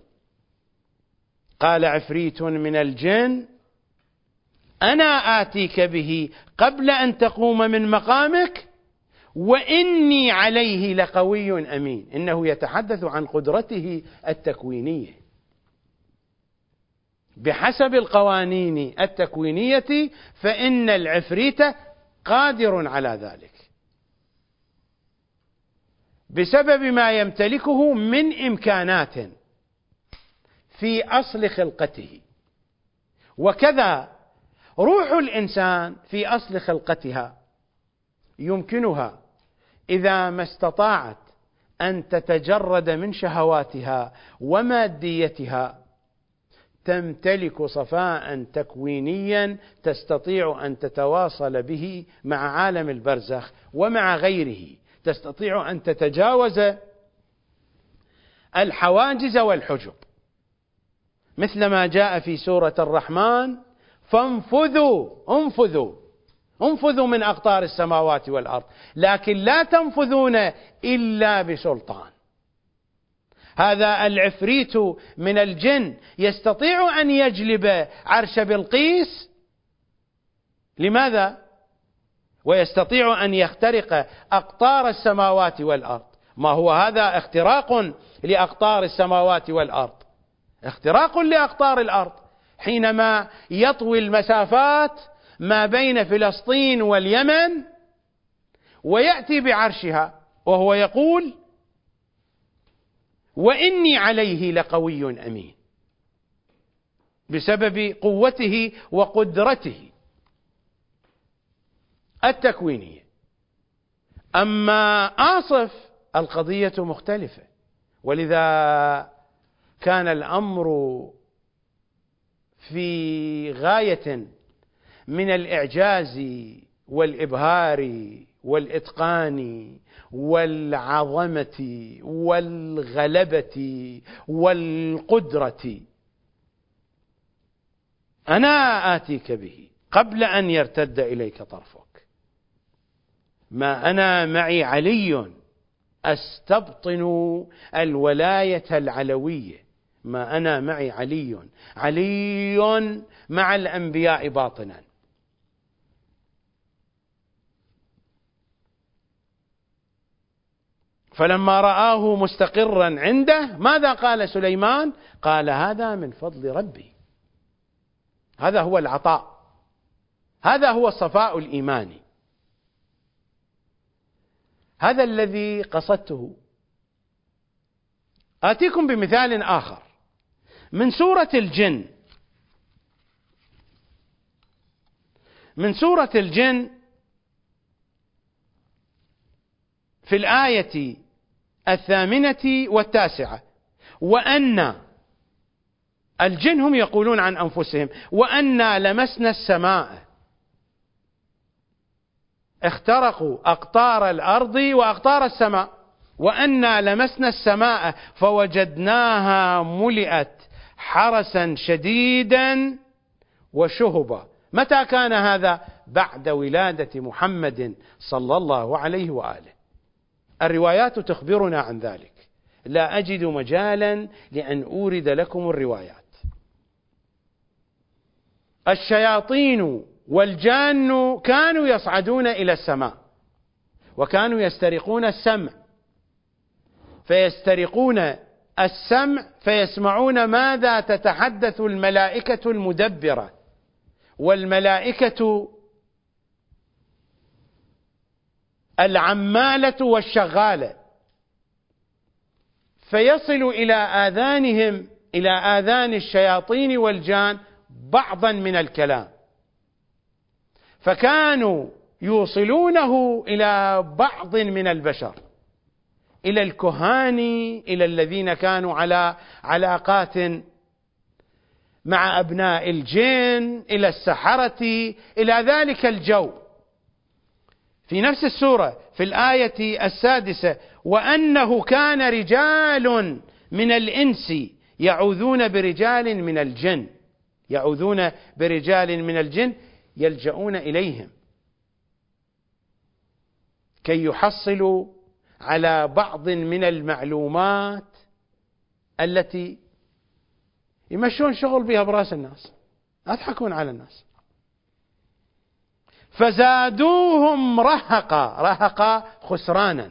قال عفريت من الجن أنا آتيك به قبل أن تقوم من مقامك وإني عليه لقوي أمين. إنه يتحدث عن قدرته التكوينية بحسب القوانين التكوينية، فإن العفريت قادر على ذلك بسبب ما يمتلكه من إمكانات في أصل خلقته. وكذا روح الإنسان في أصل خلقتها يمكنها إذا ما استطاعت أن تتجرد من شهواتها وماديتها تمتلك صفاء تكوينيا تستطيع أن تتواصل به مع عالم البرزخ ومع غيره، تستطيع أن تتجاوز الحواجز والحجب، مثل ما جاء في سورة الرحمن: انفذوا من أقطار السماوات والأرض، لكن لا تنفذون إلا بسلطان. هذا العفريت من الجن يستطيع أن يجلب عرش بلقيس، لماذا؟ ويستطيع أن يخترق أقطار السماوات والأرض. ما هو هذا اختراق لأقطار السماوات والأرض، اختراق لأقطار الأرض، حينما يطوي المسافات ما بين فلسطين واليمن ويأتي بعرشها وهو يقول: وإني عليه لقوي أمين، بسبب قوته وقدرته التكوينية. أما آصف القضية مختلفة، ولذا كان الأمر في غاية من الإعجاز والإبهار والإتقان والعظمة والغلبة والقدرة. أنا آتيك به قبل أن يرتد إليك طرفك، ما أنا معي علي أستبطن الولاية العلوية، ما أنا معي علي مع الأنبياء باطنا. فلما رآه مستقرا عنده ماذا قال سليمان؟ قال: هذا من فضل ربي. هذا هو العطاء، هذا هو الصفاء الإيماني، هذا الذي قصدته. آتيكم بمثال آخر من سورة الجن. من سورة الجن في الآية 8 و9: وأن الجن هم يقولون عن أنفسهم: وأنا لمسنا السماء، اخترقوا أقطار الأرض وأقطار السماء، وأنا لمسنا السماء فوجدناها ملئت حرسا شديدا وشهبا. متى كان هذا؟ بعد ولادة محمد صلى الله عليه وآله. الروايات تخبرنا عن ذلك، لا أجد مجالا لأن أورد لكم الروايات. الشياطين والجان كانوا يصعدون إلى السماء وكانوا يسترقون السمع، فيسترقون السمع فيسمعون ماذا تتحدث الملائكة المدبرة والملائكة العمالة والشغالة، فيصل إلى آذانهم، إلى آذان الشياطين والجان بعضا من الكلام، فكانوا يوصلونه إلى بعض من البشر، إلى الكهان، إلى الذين كانوا على علاقات مع أبناء الجن، إلى السحرة، إلى ذلك الجو. في نفس السورة في الآية 6: وأنه كان رجال من الإنس يعوذون برجال من الجن، يعوذون برجال من الجن يلجؤون إليهم كي يحصلوا على بعض من المعلومات التي يمشون شغل بها براس الناس، يضحكون على الناس. فزادوهم رهقا خسرانا،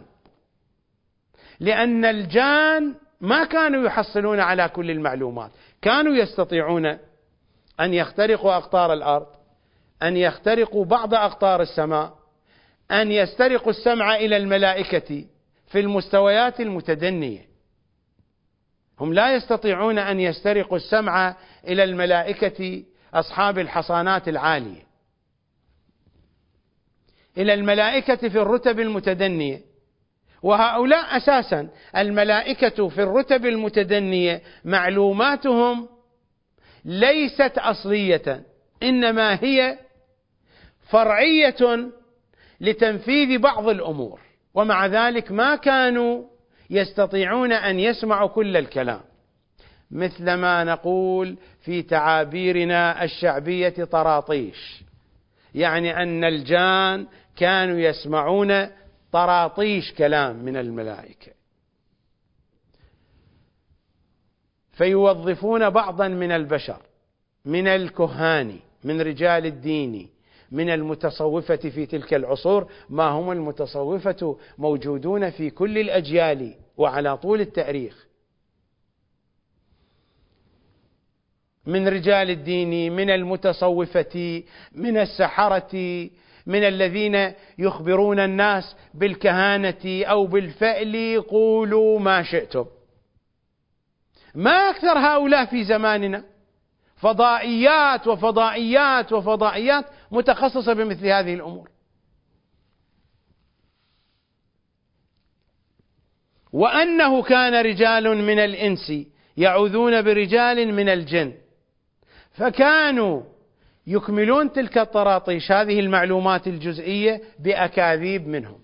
لأن الجان ما كانوا يحصلون على كل المعلومات، كانوا يستطيعون أن يخترقوا أقطار الأرض، أن يخترقوا بعض أقطار السماء، أن يسترقوا السمع إلى الملائكة في المستويات المتدنية. هم لا يستطيعون أن يسترقوا السمع إلى الملائكة أصحاب الحصانات العالية، إلى الملائكة في الرتب المتدنية. وهؤلاء أساسا الملائكة في الرتب المتدنية معلوماتهم ليست أصلية، إنما هي فرعية لتنفيذ بعض الأمور، ومع ذلك ما كانوا يستطيعون أن يسمعوا كل الكلام، مثل ما نقول في تعابيرنا الشعبية طراطيش، يعني أن الجان كانوا يسمعون طراطيش كلام من الملائكة، فيوظفون بعضا من البشر، من الكهان، من رجال الدين، من المتصوفة في تلك العصور. ما هم المتصوفة موجودون في كل الأجيال وعلى طول التاريخ، من رجال الدين، من المتصوفة، من السحرة، من الذين يخبرون الناس بالكهانة أو بالفأل، قولوا ما شئتم. ما أكثر هؤلاء في زماننا، فضائيات وفضائيات وفضائيات متخصصة بمثل هذه الأمور. وأنه كان رجال من الإنس يعوذون برجال من الجن، فكانوا يكملون تلك الطراطيش، هذه المعلومات الجزئية، بأكاذيب منهم،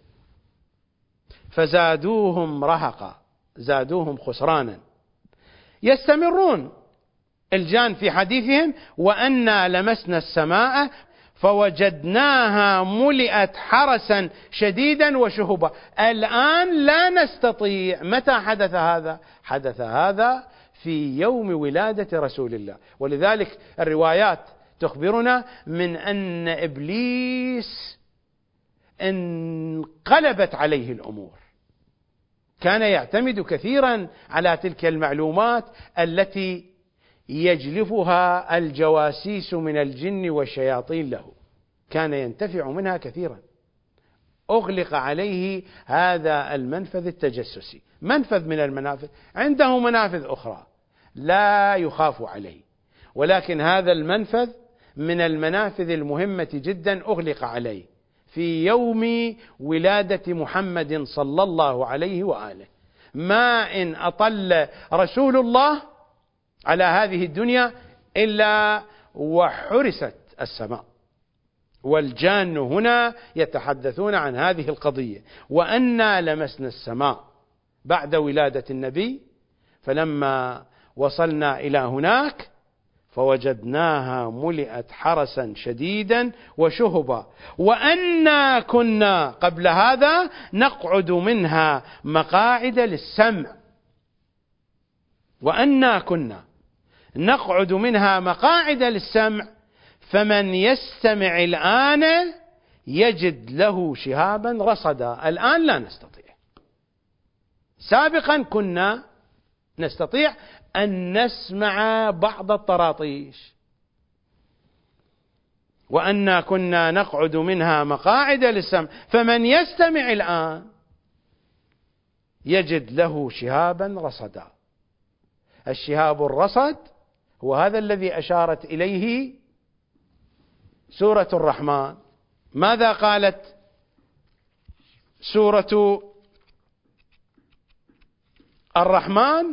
فزادوهم رهقا، زادوهم خسرانا. يستمرون الجان في حديثهم: وأنا لمسنا السماء فوجدناها ملئت حرسا شديدا وشهبا. الآن لا نستطيع. متى حدث هذا؟ حدث هذا في يوم ولادة رسول الله. ولذلك الروايات تخبرنا من أن إبليس انقلبت عليه الأمور، كان يعتمد كثيرا على تلك المعلومات التي يجلفها الجواسيس من الجن والشياطين له، كان ينتفع منها كثيرا. أغلق عليه هذا المنفذ التجسسي، منفذ من المنافذ، عنده منافذ أخرى لا يخاف عليه، ولكن هذا المنفذ من المنافذ المهمة جدا أغلق عليه في يوم ولادة محمد صلى الله عليه وآله. ما إن أطل رسول الله على هذه الدنيا إلا وحرست السماء. والجان هنا يتحدثون عن هذه القضية: وأنا لمسنا السماء بعد ولادة النبي، فلما وصلنا إلى هناك فوجدناها ملئت حرسا شديدا وشهبا، وأنا كنا قبل هذا نقعد منها مقاعد للسمع. وأنا كنا نقعد منها مقاعد للسمع فمن يستمع الآن يجد له شهابا رصدا. الآن لا نستطيع، سابقا كنا نستطيع أن نسمع بعض الطراطيش. وأنا كنا نقعد منها مقاعد للسمع فمن يستمع الآن يجد له شهابا رصدا. الشهاب الرصد هو هذا الذي أشارت إليه سورة الرحمن. ماذا قالت سورة الرحمن؟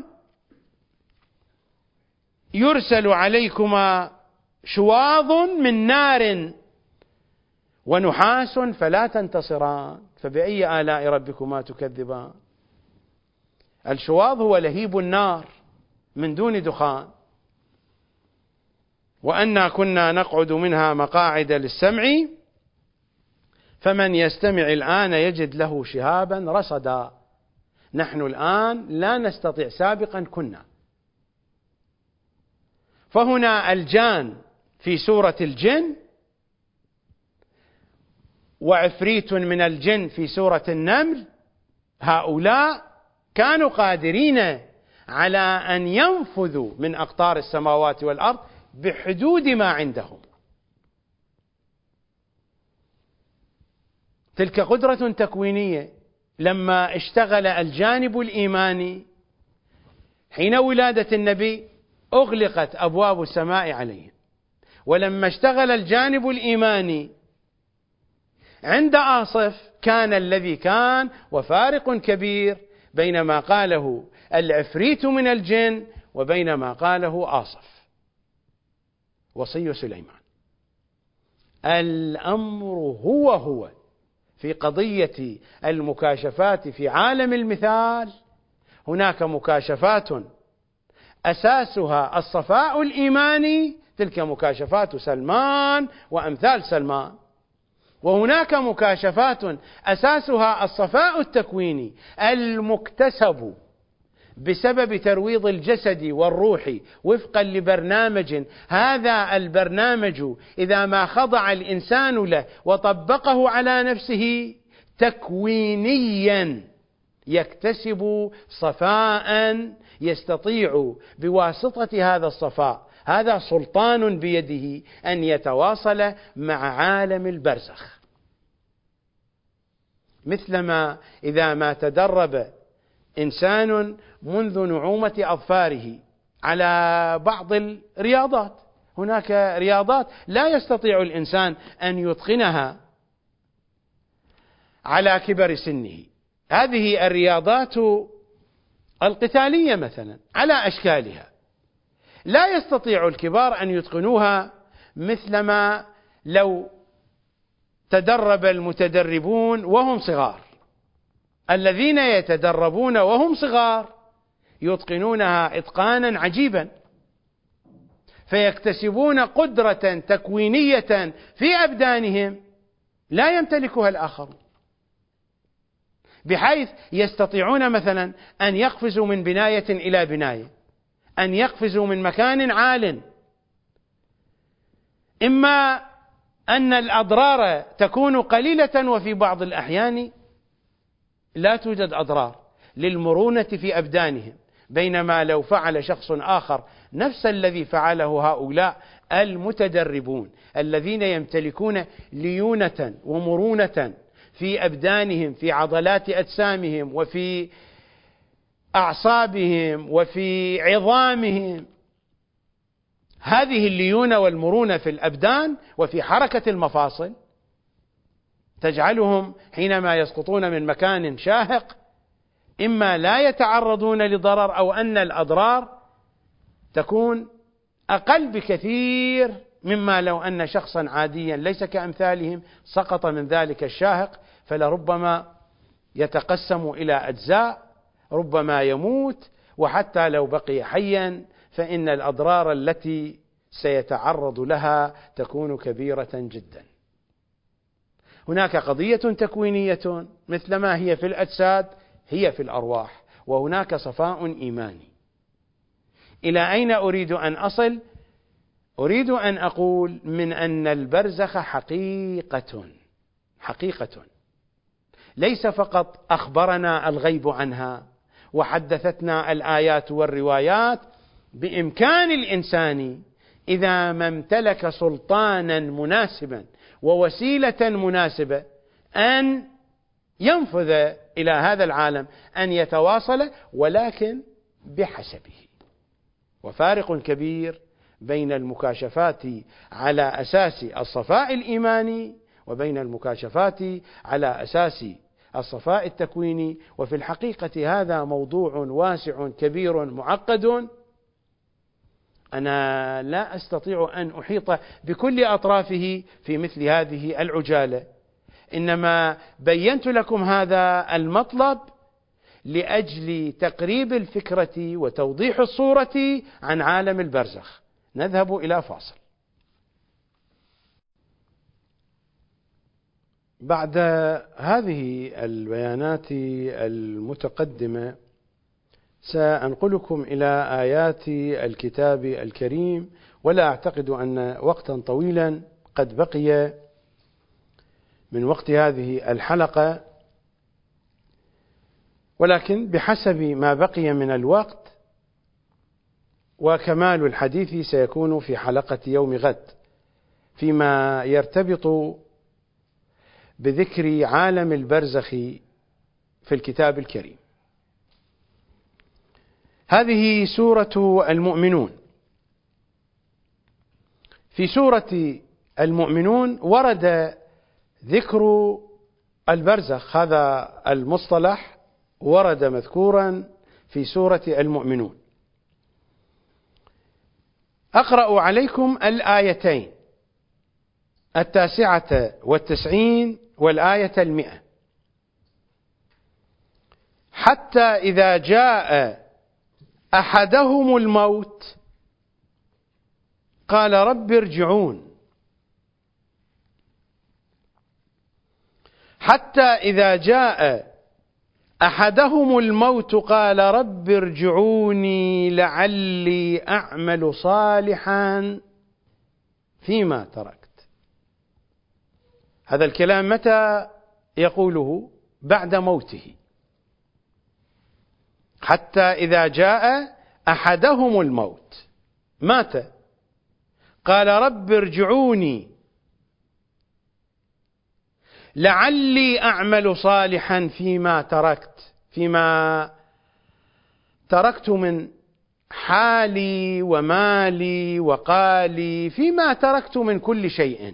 يرسل عليكما شواظ من نار ونحاس فلا تنتصران فبأي آلاء ربكما تكذبان. الشواظ هو لهيب النار من دون دخان. وأنا كنا نقعد منها مقاعد للسمع فمن يستمع الآن يجد له شهابا رصدا. نحن الآن لا نستطيع، سابقا كنا. فهنا الجان في سورة الجن وعفريت من الجن في سورة النمل، هؤلاء كانوا قادرين على أن ينفذوا من أقطار السماوات والأرض بحدود ما عندهم. تلك قدرة تكوينية. لما اشتغل الجانب الإيماني حين ولادة النبي أغلقت أبواب السماء عليهم، ولما اشتغل الجانب الإيماني عند آصف كان الذي كان، وفارق كبير بين ما قاله العفريت من الجن وبين ما قاله آصف وصي سليمان. الأمر هو في قضية المكاشفات في عالم المثال. هناك مكاشفات أساسها الصفاء الإيماني، تلك مكاشفات سلمان وأمثال سلمان، وهناك مكاشفات أساسها الصفاء التكويني المكتسب بسبب ترويض الجسد والروح وفقا لبرنامج، هذا البرنامج إذا ما خضع الإنسان له وطبقه على نفسه تكوينيا يكتسب صفاء، يستطيع بواسطة هذا الصفاء، هذا سلطان بيده، أن يتواصل مع عالم البرزخ. مثلما إذا ما تدرب إنسان منذ نعومة أظفاره على بعض الرياضات، هناك رياضات لا يستطيع الإنسان أن يتقنها على كبر سنه، هذه الرياضات القتالية مثلا على أشكالها لا يستطيع الكبار أن يتقنوها مثلما لو تدرب المتدربون وهم صغار. الذين يتدربون وهم صغار يتقنونها إتقانا عجيبا، فيكتسبون قدرة تكوينية في أبدانهم لا يمتلكها الآخرون، بحيث يستطيعون مثلا أن يقفزوا من بناية إلى بناية، أن يقفزوا من مكان عال. إما أن الأضرار تكون قليلة وفي بعض الأحيان لا توجد أضرار للمرونة في أبدانهم، بينما لو فعل شخص آخر نفس الذي فعله هؤلاء المتدربون الذين يمتلكون ليونة ومرونة في أبدانهم، في عضلات أجسامهم وفي أعصابهم وفي عظامهم، هذه الليونة والمرونة في الأبدان وفي حركة المفاصل تجعلهم حينما يسقطون من مكان شاهق إما لا يتعرضون لضرر، أو أن الأضرار تكون أقل بكثير مما لو أن شخصا عاديا ليس كأمثالهم سقط من ذلك الشاهق، فلربما يتقسم إلى أجزاء، ربما يموت، وحتى لو بقي حيا فإن الأضرار التي سيتعرض لها تكون كبيرة جدا. هناك قضية تكوينية مثلما هي في الأجساد هي في الأرواح، وهناك صفاء إيماني. إلى أين أريد أن أصل؟ أريد أن أقول من أن البرزخ حقيقة ليس فقط أخبرنا الغيب عنها وحدثتنا الآيات والروايات، بإمكان الإنسان إذا ما امتلك سلطانا مناسبا ووسيلة مناسبة أن ينفذ إلى هذا العالم، أن يتواصل، ولكن بحسبه. وفارق كبير بين المكاشفات على أساس الصفاء الإيماني وبين المكاشفات على أساس الصفاء التكويني. وفي الحقيقة هذا موضوع واسع كبير معقد، أنا لا أستطيع أن أحيط بكل أطرافه في مثل هذه العجالة، إنما بينت لكم هذا المطلب لأجل تقريب الفكرة وتوضيح الصورة عن عالم البرزخ. نذهب إلى فاصل. بعد هذه البيانات المتقدمة سأنقلكم إلى آيات الكتاب الكريم، ولا أعتقد أن وقتا طويلا قد بقي من وقت هذه الحلقة، ولكن بحسب ما بقي من الوقت وكمال الحديث سيكون في حلقة يوم غد فيما يرتبط بذكر عالم البرزخ في الكتاب الكريم. هذه سورة المؤمنون. في سورة المؤمنون ورد ذكر البرزخ، هذا المصطلح ورد مذكورا في سورة المؤمنون. أقرأ عليكم الآيتين 99 والآية 100. حتى إذا جاء أحدهم الموت قال رب ارجعون. حتى إذا جاء أحدهم الموت قال رب ارجعوني لعلي أعمل صالحا فيما تركت. هذا الكلام متى يقوله؟ بعد موته. حتى إذا جاء أحدهم الموت، مات، قال رب ارجعوني لعلي أعمل صالحا فيما تركت من حالي ومالي وقالي، فيما تركت من كل شيء،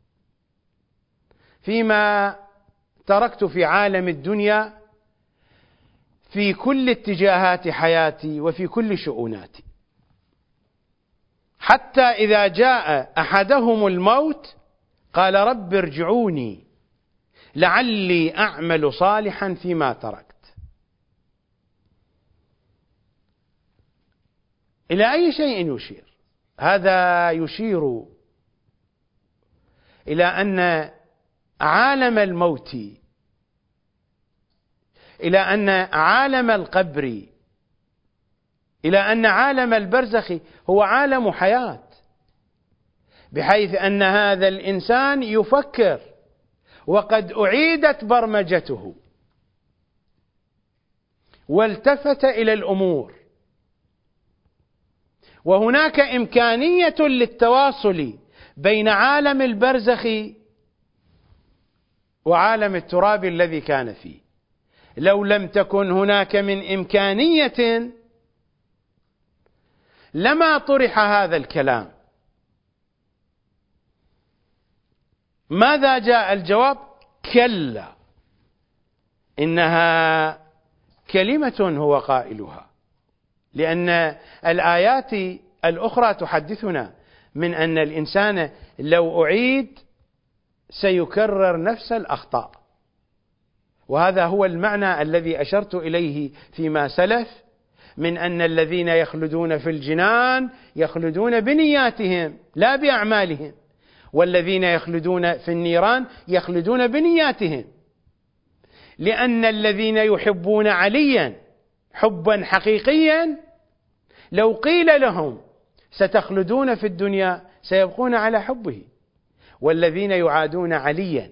فيما تركت في عالم الدنيا، في كل اتجاهات حياتي وفي كل شؤوناتي. حتى إذا جاء أحدهم الموت قال رب ارجعوني لعلي أعمل صالحا فيما تركت. إلى أي شيء يشير؟ هذا يشير إلى أن عالم الموت، إلى أن عالم القبر، إلى أن عالم البرزخ هو عالم حياة، بحيث أن هذا الإنسان يفكر وقد أعيدت برمجته والتفت إلى الأمور، وهناك إمكانية للتواصل بين عالم البرزخ وعالم التراب الذي كان فيه. لو لم تكن هناك من إمكانية لما طرح هذا الكلام. ماذا جاء الجواب؟ كلا، إنها كلمة هو قائلها، لأن الآيات الأخرى تحدثنا من أن الإنسان لو أعيد سيكرر نفس الأخطاء، وهذا هو المعنى الذي أشرت إليه فيما سلف، من أن الذين يخلدون في الجنان يخلدون بنياتهم لا بأعمالهم، والذين يخلدون في النيران يخلدون بنياتهم، لأن الذين يحبون عليا حبا حقيقيا لو قيل لهم ستخلدون في الدنيا سيبقون على حبه، والذين يعادون عليا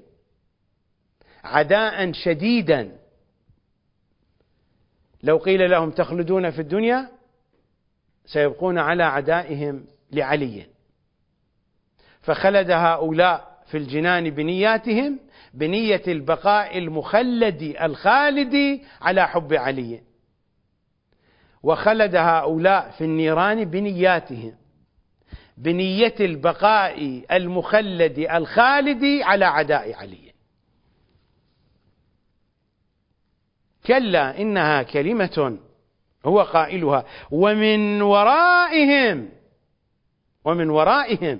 عداء شديدا لو قيل لهم تخلدون في الدنيا سيبقون على عدائهم لعلي. فخلد هؤلاء في الجنان بنياتهم بنية البقاء المخلد الخالد على حب علي، وخلد هؤلاء في النيران بنياتهم بنية البقاء المخلد الخالد على عداء علي. كلا إنها كلمة هو قائلها ومن ورائهم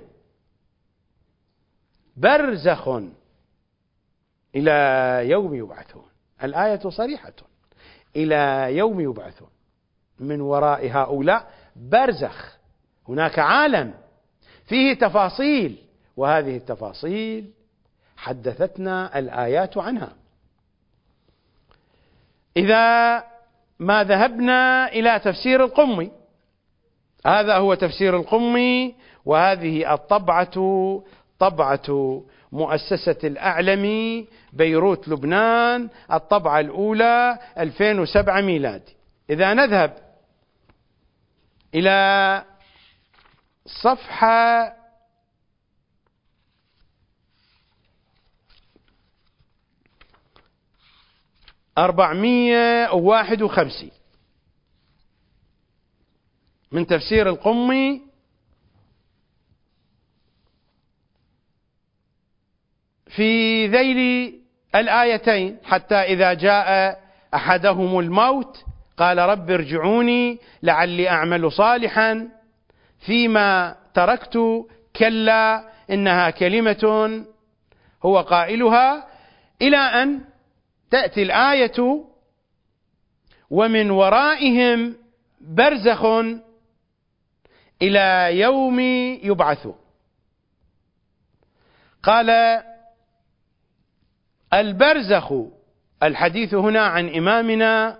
برزخ إلى يوم يبعثون. الآية صريحة، إلى يوم يبعثون. من وراء هؤلاء برزخ، هناك عالم فيه تفاصيل، وهذه التفاصيل حدثتنا الآيات عنها. إذا ما ذهبنا إلى تفسير القمي، هذا هو تفسير القمي، وهذه الطبعة طبعة مؤسسة الأعلمي، بيروت لبنان، الطبعة الأولى 2007 ميلادي. إذا نذهب إلى صفحة 451 من تفسير القمي، في ذيل الآيتين: حتى إذا جاء أحدهم الموت قال رب ارجعوني لعلي أعمل صالحا فيما تركت كلا إنها كلمة هو قائلها، إلى أن تأتي الآية: ومن ورائهم برزخ إلى يوم يبعثون. قال البرزخ، الحديث هنا عن إمامنا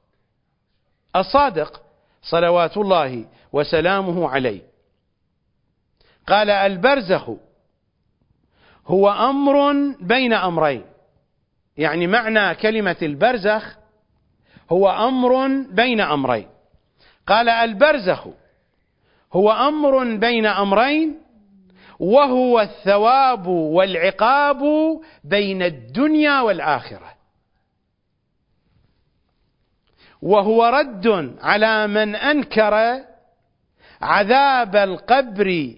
الصادق صلوات الله وسلامه عليه. قال البرزخ هو أمر بين أمرين، يعني معنى كلمة البرزخ هو أمر بين أمرين. قال البرزخ هو أمر بين أمرين، وهو الثواب والعقاب بين الدنيا والآخرة، وهو رد على من أنكر عذاب القبر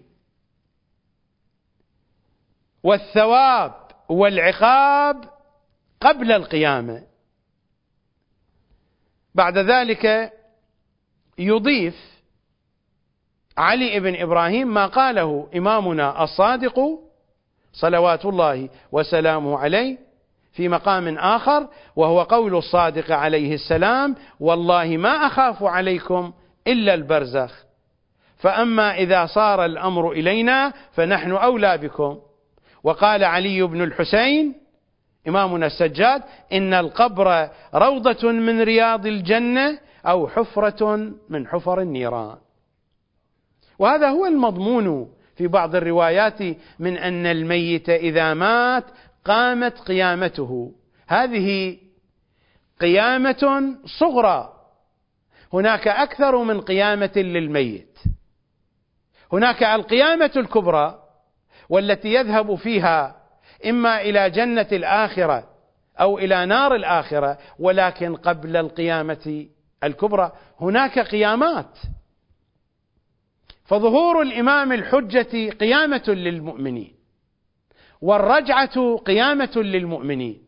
والثواب والعقاب قبل القيامة. بعد ذلك يضيف علي بن إبراهيم ما قاله إمامنا الصادق صلوات الله وسلامه عليه في مقام آخر، وهو قول الصادق عليه السلام: والله ما أخاف عليكم إلا البرزخ، فأما إذا صار الأمر إلينا فنحن أولى بكم. وقال علي بن الحسين إمامنا السجاد: إن القبر روضة من رياض الجنة أو حفرة من حفر النيران. وهذا هو المضمون في بعض الروايات من أن الميت إذا مات قامت قيامته. هذه قيامة صغرى، هناك أكثر من قيامة للميت. هناك القيامة الكبرى والتي يذهب فيها إما إلى جنة الآخرة أو إلى نار الآخرة، ولكن قبل القيامة الكبرى هناك قيامات. فظهور الإمام الحجة قيامة للمؤمنين، والرجعة قيامة للمؤمنين.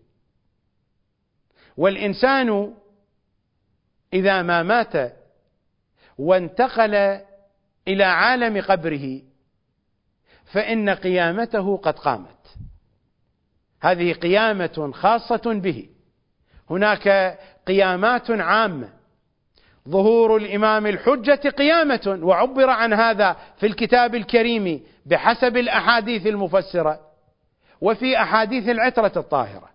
والإنسان إذا ما مات وانتقل إلى عالم قبره فإن قيامته قد قامت. هذه قيامة خاصة به. هناك قيامات عامة. ظهور الإمام الحجة قيامة، وعبر عن هذا في الكتاب الكريم بحسب الأحاديث المفسرة وفي أحاديث العترة الطاهرة.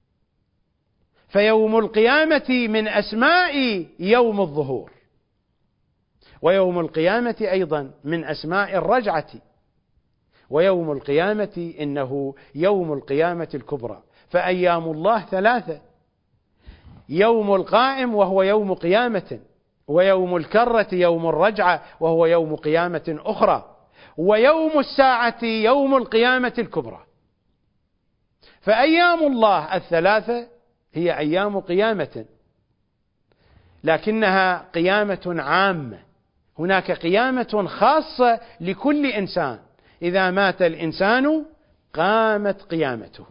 فيوم القيامة من أسماء يوم الظهور، ويوم القيامة أيضا من أسماء الرجعة، ويوم القيامة إنه يوم القيامة الكبرى. فأيام الله ثلاثة: يوم القائم وهو يوم قيامة، ويوم الكرة يوم الرجعة وهو يوم قيامة أخرى، ويوم الساعة يوم القيامة الكبرى. فأيام الله الثلاثة هي أيام قيامة، لكنها قيامة عامة. هناك قيامة خاصة لكل إنسان، إذا مات الإنسان قامت قيامته.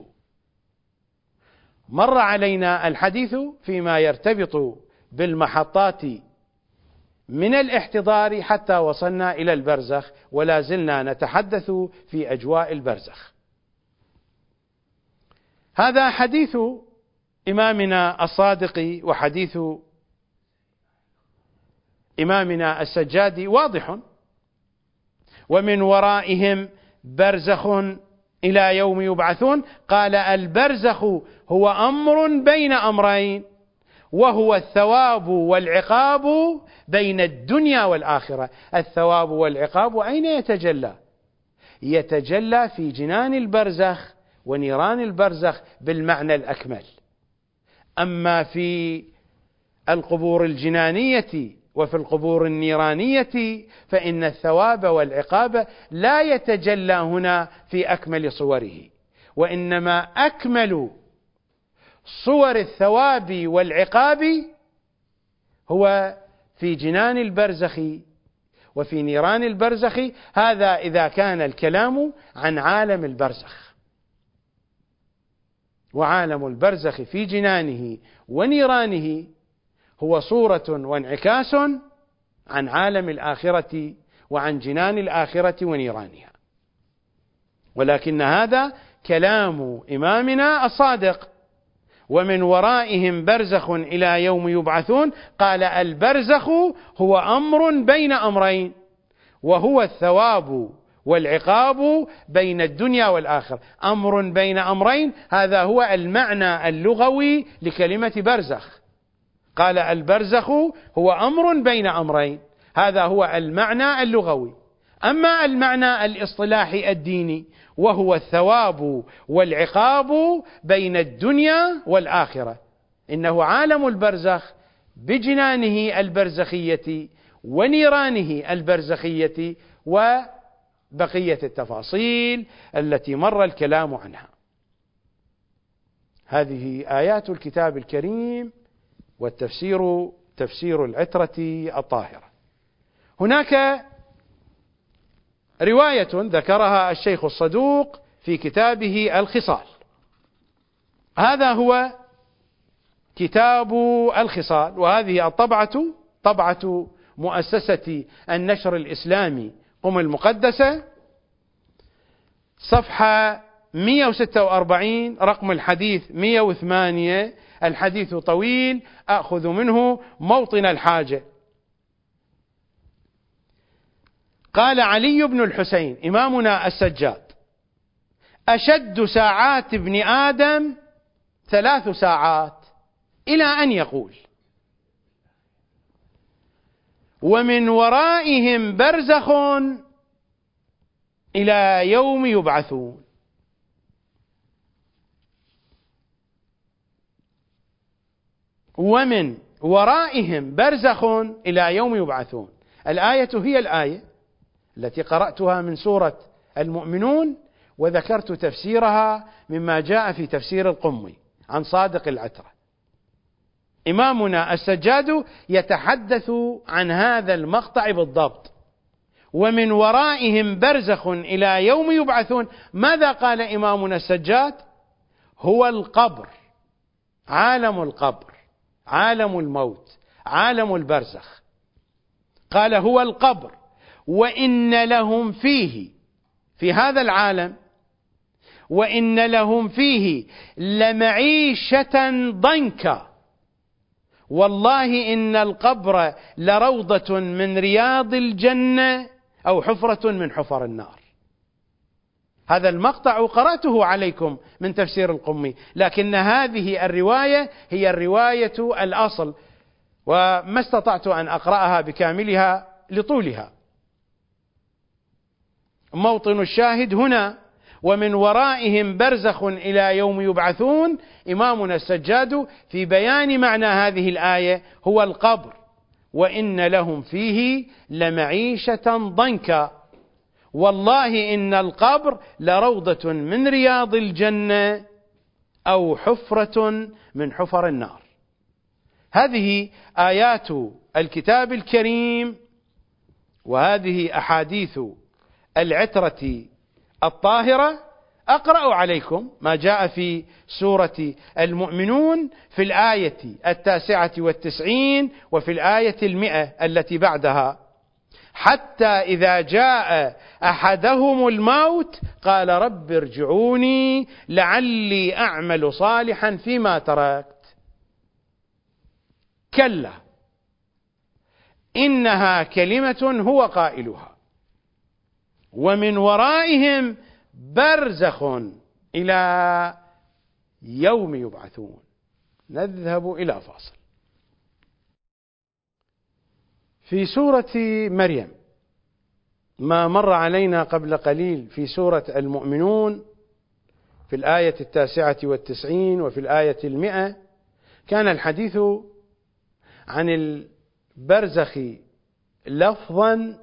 مر علينا الحديث فيما يرتبط بالمحطات من الاحتضار حتى وصلنا إلى البرزخ، ولا زلنا نتحدث في أجواء البرزخ. هذا حديث إمامنا الصادق وحديث إمامنا السجاد واضح: ومن ورائهم برزخ إلى يوم يبعثون. قال البرزخ هو أمر بين أمرين، وهو الثواب والعقاب بين الدنيا والآخرة. الثواب والعقاب أين يتجلى؟ يتجلى في جنان البرزخ ونيران البرزخ بالمعنى الأكمل. أما في القبور الجنانية وفي القبور النيرانية فإن الثواب والعقاب لا يتجلى هنا في أكمل صوره، وإنما أكمل صور الثواب والعقاب هو في جنان البرزخ وفي نيران البرزخ. هذا إذا كان الكلام عن عالم البرزخ، وعالم البرزخ في جنانه ونيرانه هو صورة وانعكاس عن عالم الآخرة وعن جنان الآخرة ونيرانها. ولكن هذا كلام إمامنا الصادق: ومن ورائهم برزخ إلى يوم يبعثون. قال البرزخ هو أمر بين أمرين، وهو الثواب والعقاب بين الدنيا والآخرة. أمر بين أمرين، هذا هو المعنى اللغوي لكلمة برزخ. قال البرزخ هو أمر بين أمرين، هذا هو المعنى اللغوي. أما المعنى الاصطلاحي الديني وهو الثواب والعقاب بين الدنيا والآخرة، إنه عالم البرزخ بجنانه البرزخية ونيرانه البرزخية وبقية التفاصيل التي مر الكلام عنها. هذه آيات الكتاب الكريم، والتفسير تفسير العترة الطاهرة. هناك رواية ذكرها الشيخ الصدوق في كتابه الخصال. هذا هو كتاب الخصال، وهذه الطبعة طبعة مؤسسة النشر الإسلامي قم المقدسة، صفحة 146 رقم الحديث 108. الحديث طويل أخذ منه موطن الحاجة. قال علي بن الحسين إمامنا السجاد: أشد ساعات ابن آدم 3 ساعات، إلى أن يقول: ومن ورائهم برزخ إلى يوم يبعثون. ومن ورائهم برزخ إلى يوم يبعثون. الآية هي الآية التي قرأتها من سورة المؤمنون، وذكرت تفسيرها مما جاء في تفسير القمي عن صادق العترة. إمامنا السجاد يتحدث عن هذا المقطع بالضبط: ومن ورائهم برزخ إلى يوم يبعثون. ماذا قال إمامنا السجاد؟ هو القبر، عالم القبر، عالم الموت، عالم البرزخ. قال هو القبر، وإن لهم فيه، في هذا العالم، وإن لهم فيه لمعيشة ضنكا، والله إن القبر لروضة من رياض الجنة أو حفرة من حفر النار. هذا المقطع قرأته عليكم من تفسير القمي، لكن هذه الرواية هي الرواية الأصل، وما استطعت أن أقرأها بكاملها لطولها. موطن الشاهد هنا: ومن ورائهم برزخ إلى يوم يبعثون. إمامنا السجاد في بيان معنى هذه الآية هو القبر، وإن لهم فيه لمعيشة ضنكا، والله إن القبر لروضة من رياض الجنة أو حفرة من حفر النار. هذه آيات الكتاب الكريم، وهذه أحاديث العترة الطاهرة. أقرأ عليكم ما جاء في سورة المؤمنون في الآية 99 وفي الآية 100 التي بعدها: حتى إذا جاء أحدهم الموت قال رب ارجعوني لعلي أعمل صالحا فيما تركت. كلا إنها كلمة هو قائلها، ومن ورائهم برزخ إلى يوم يبعثون. نذهب إلى فاصل. في سورة مريم ما مر علينا قبل قليل في سورة المؤمنون في الآية 99 وفي الآية 100 كان الحديث عن البرزخ لفظا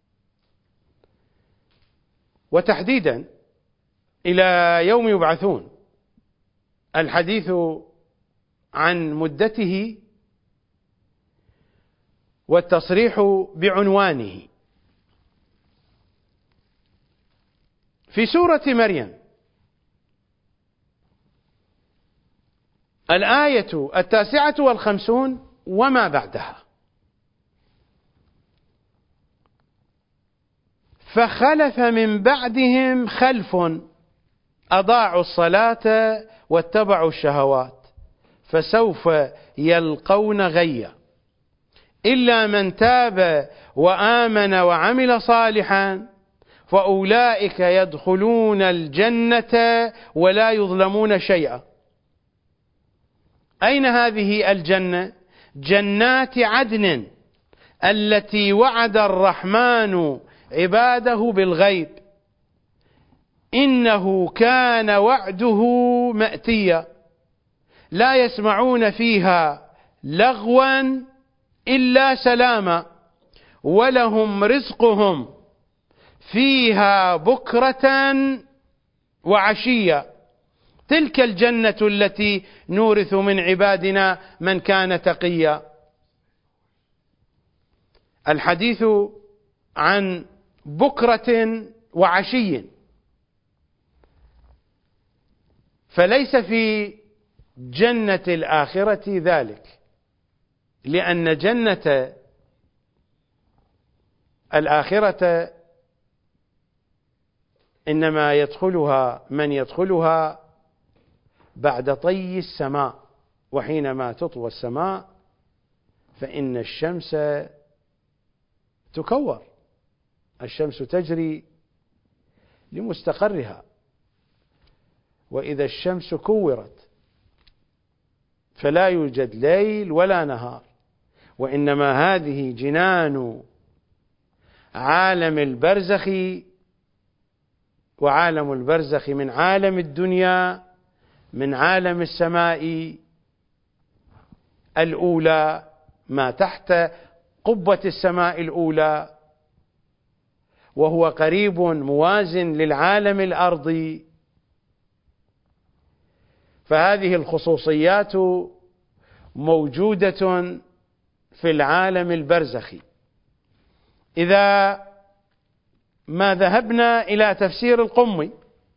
وتحديدا إلى يوم يبعثون، الحديث عن مدته والتصريح بعنوانه. في سورة مريم الآية 59 وما بعدها: فخلف من بعدهم خلف أضاعوا الصلاة واتبعوا الشهوات فسوف يلقون غيا إلا من تاب وآمن وعمل صالحا فأولئك يدخلون الجنة ولا يظلمون شيئا. أين هذه الجنة؟ جنات عدن التي وعد الرحمن عباده بالغيب إنه كان وعده مأتيا لا يسمعون فيها لغوا إلا سلاما ولهم رزقهم فيها بكرة وعشيا تلك الجنة التي نورث من عبادنا من كان تقيا. الحديث عن بكرة وعشي، فليس في جنة الآخرة ذلك، لأن جنة الآخرة إنما يدخلها من يدخلها بعد طي السماء، وحينما تطوى السماء فإن الشمس تكور، الشمس تجري لمستقرها، وإذا الشمس كورت فلا يوجد ليل ولا نهار، وإنما هذه جنان عالم البرزخ، وعالم البرزخ من عالم الدنيا، من عالم السماء الأولى ما تحت قبة السماء الأولى، وهو قريب موازن للعالم الأرضي. فهذه الخصوصيات موجودة في العالم البرزخي. إذا ما ذهبنا إلى تفسير القمي،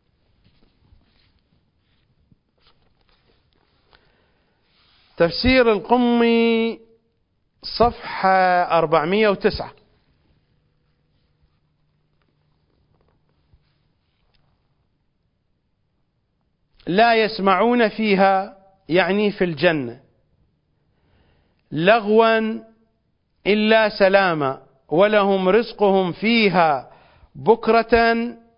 تفسير القمي صفحة 409: لا يسمعون فيها، يعني في الجنة، لغوا إلا سلاما ولهم رزقهم فيها بكرة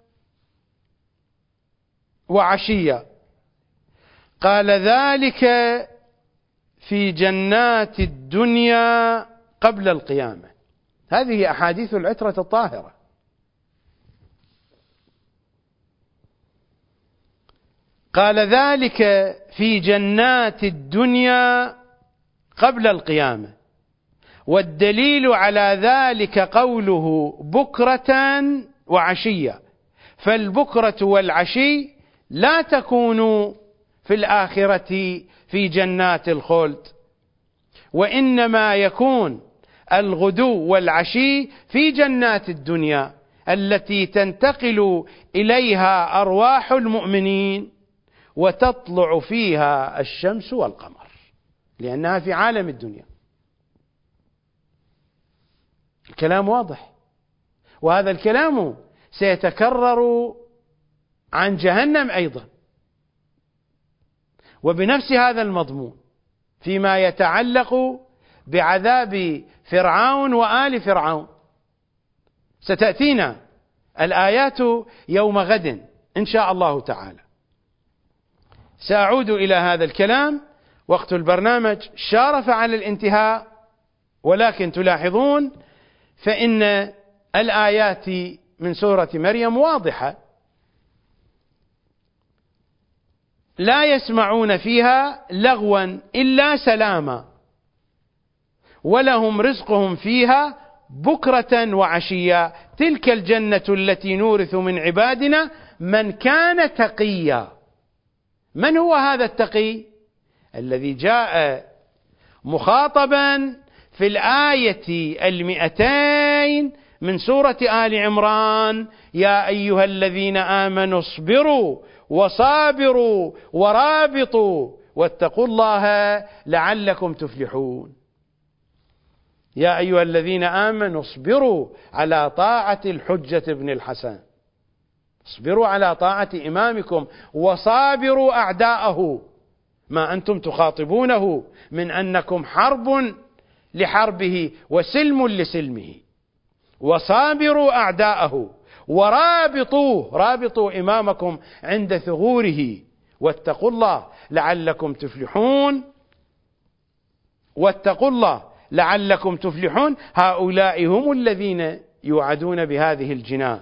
وعشيا. قال ذلك في جنات الدنيا قبل القيامة. هذه أحاديث العترة الطاهرة. قال ذلك في جنات الدنيا قبل القيامة، والدليل على ذلك قوله بكرة وعشية، فالبكرة والعشي لا تكون في الآخرة في جنات الخلد، وإنما يكون الغدو والعشي في جنات الدنيا التي تنتقل إليها أرواح المؤمنين وتطلع فيها الشمس والقمر، لأنها في عالم الدنيا. الكلام واضح، وهذا الكلام سيتكرر عن جهنم أيضا، وبنفس هذا المضمون فيما يتعلق بعذاب فرعون وآل فرعون. ستأتينا الآيات يوم غد إن شاء الله تعالى. سأعود إلى هذا الكلام، وقت البرنامج شارف على الانتهاء، ولكن تلاحظون فإن الآيات من سورة مريم واضحة. لا يسمعون فيها لغوا إلا سلاما ولهم رزقهم فيها بكرة وعشيا تلك الجنة التي نورث من عبادنا من كان تقيا. من هو هذا التقي؟ الذي جاء مخاطبا في الآية 200 من سورة آل عمران: يا أيها الذين آمنوا اصبروا وصابروا ورابطوا واتقوا الله لعلكم تفلحون. يا أيها الذين آمنوا اصبروا على طاعة الحجة بن الحسن، اصبروا على طاعة إمامكم وصابروا أعداءه، ما أنتم تخاطبونه من أنكم حرب لحربه وسلم لسلمه. وصابروا أعداءه ورابطوه، رابطوا إمامكم عند ثغوره، واتقوا الله لعلكم تفلحون. واتقوا الله لعلكم تفلحون، هؤلاء هم الذين يوعدون بهذه الجنان.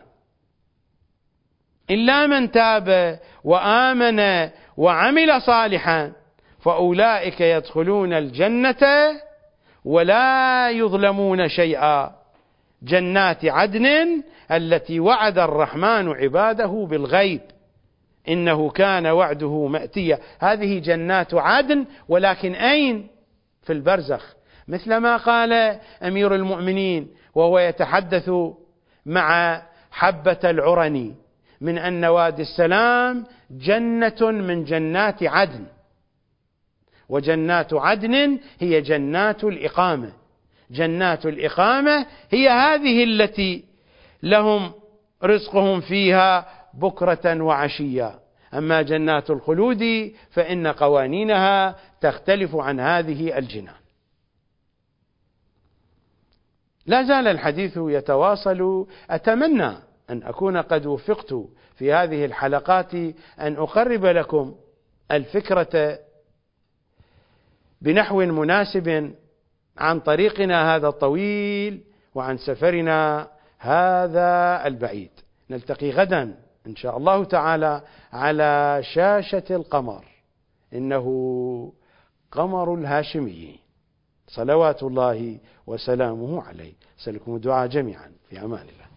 إلا من تاب وآمن وعمل صالحا فأولئك يدخلون الجنة ولا يظلمون شيئا، جنات عدن التي وعد الرحمن عباده بالغيب إنه كان وعده مأتيا. هذه جنات عدن، ولكن أين؟ في البرزخ، مثل ما قال أمير المؤمنين وهو يتحدث مع حبة العرني من أن وادي السلام جنة من جنات عدن، وجنات عدن هي جنات الإقامة. جنات الإقامة هي هذه التي لهم رزقهم فيها بكرة وعشيا. أما جنات الخلود فإن قوانينها تختلف عن هذه الجنان. لا زال الحديث يتواصل. أتمنى أن أكون قد وفقت في هذه الحلقات أن أقرب لكم الفكرة بنحو مناسب عن طريقنا هذا الطويل وعن سفرنا هذا البعيد. نلتقي غدا إن شاء الله تعالى على شاشة القمر، إنه قمر الهاشمي صلوات الله وسلامه عليه. أسألكم الدعاء جميعا، في أمان الله.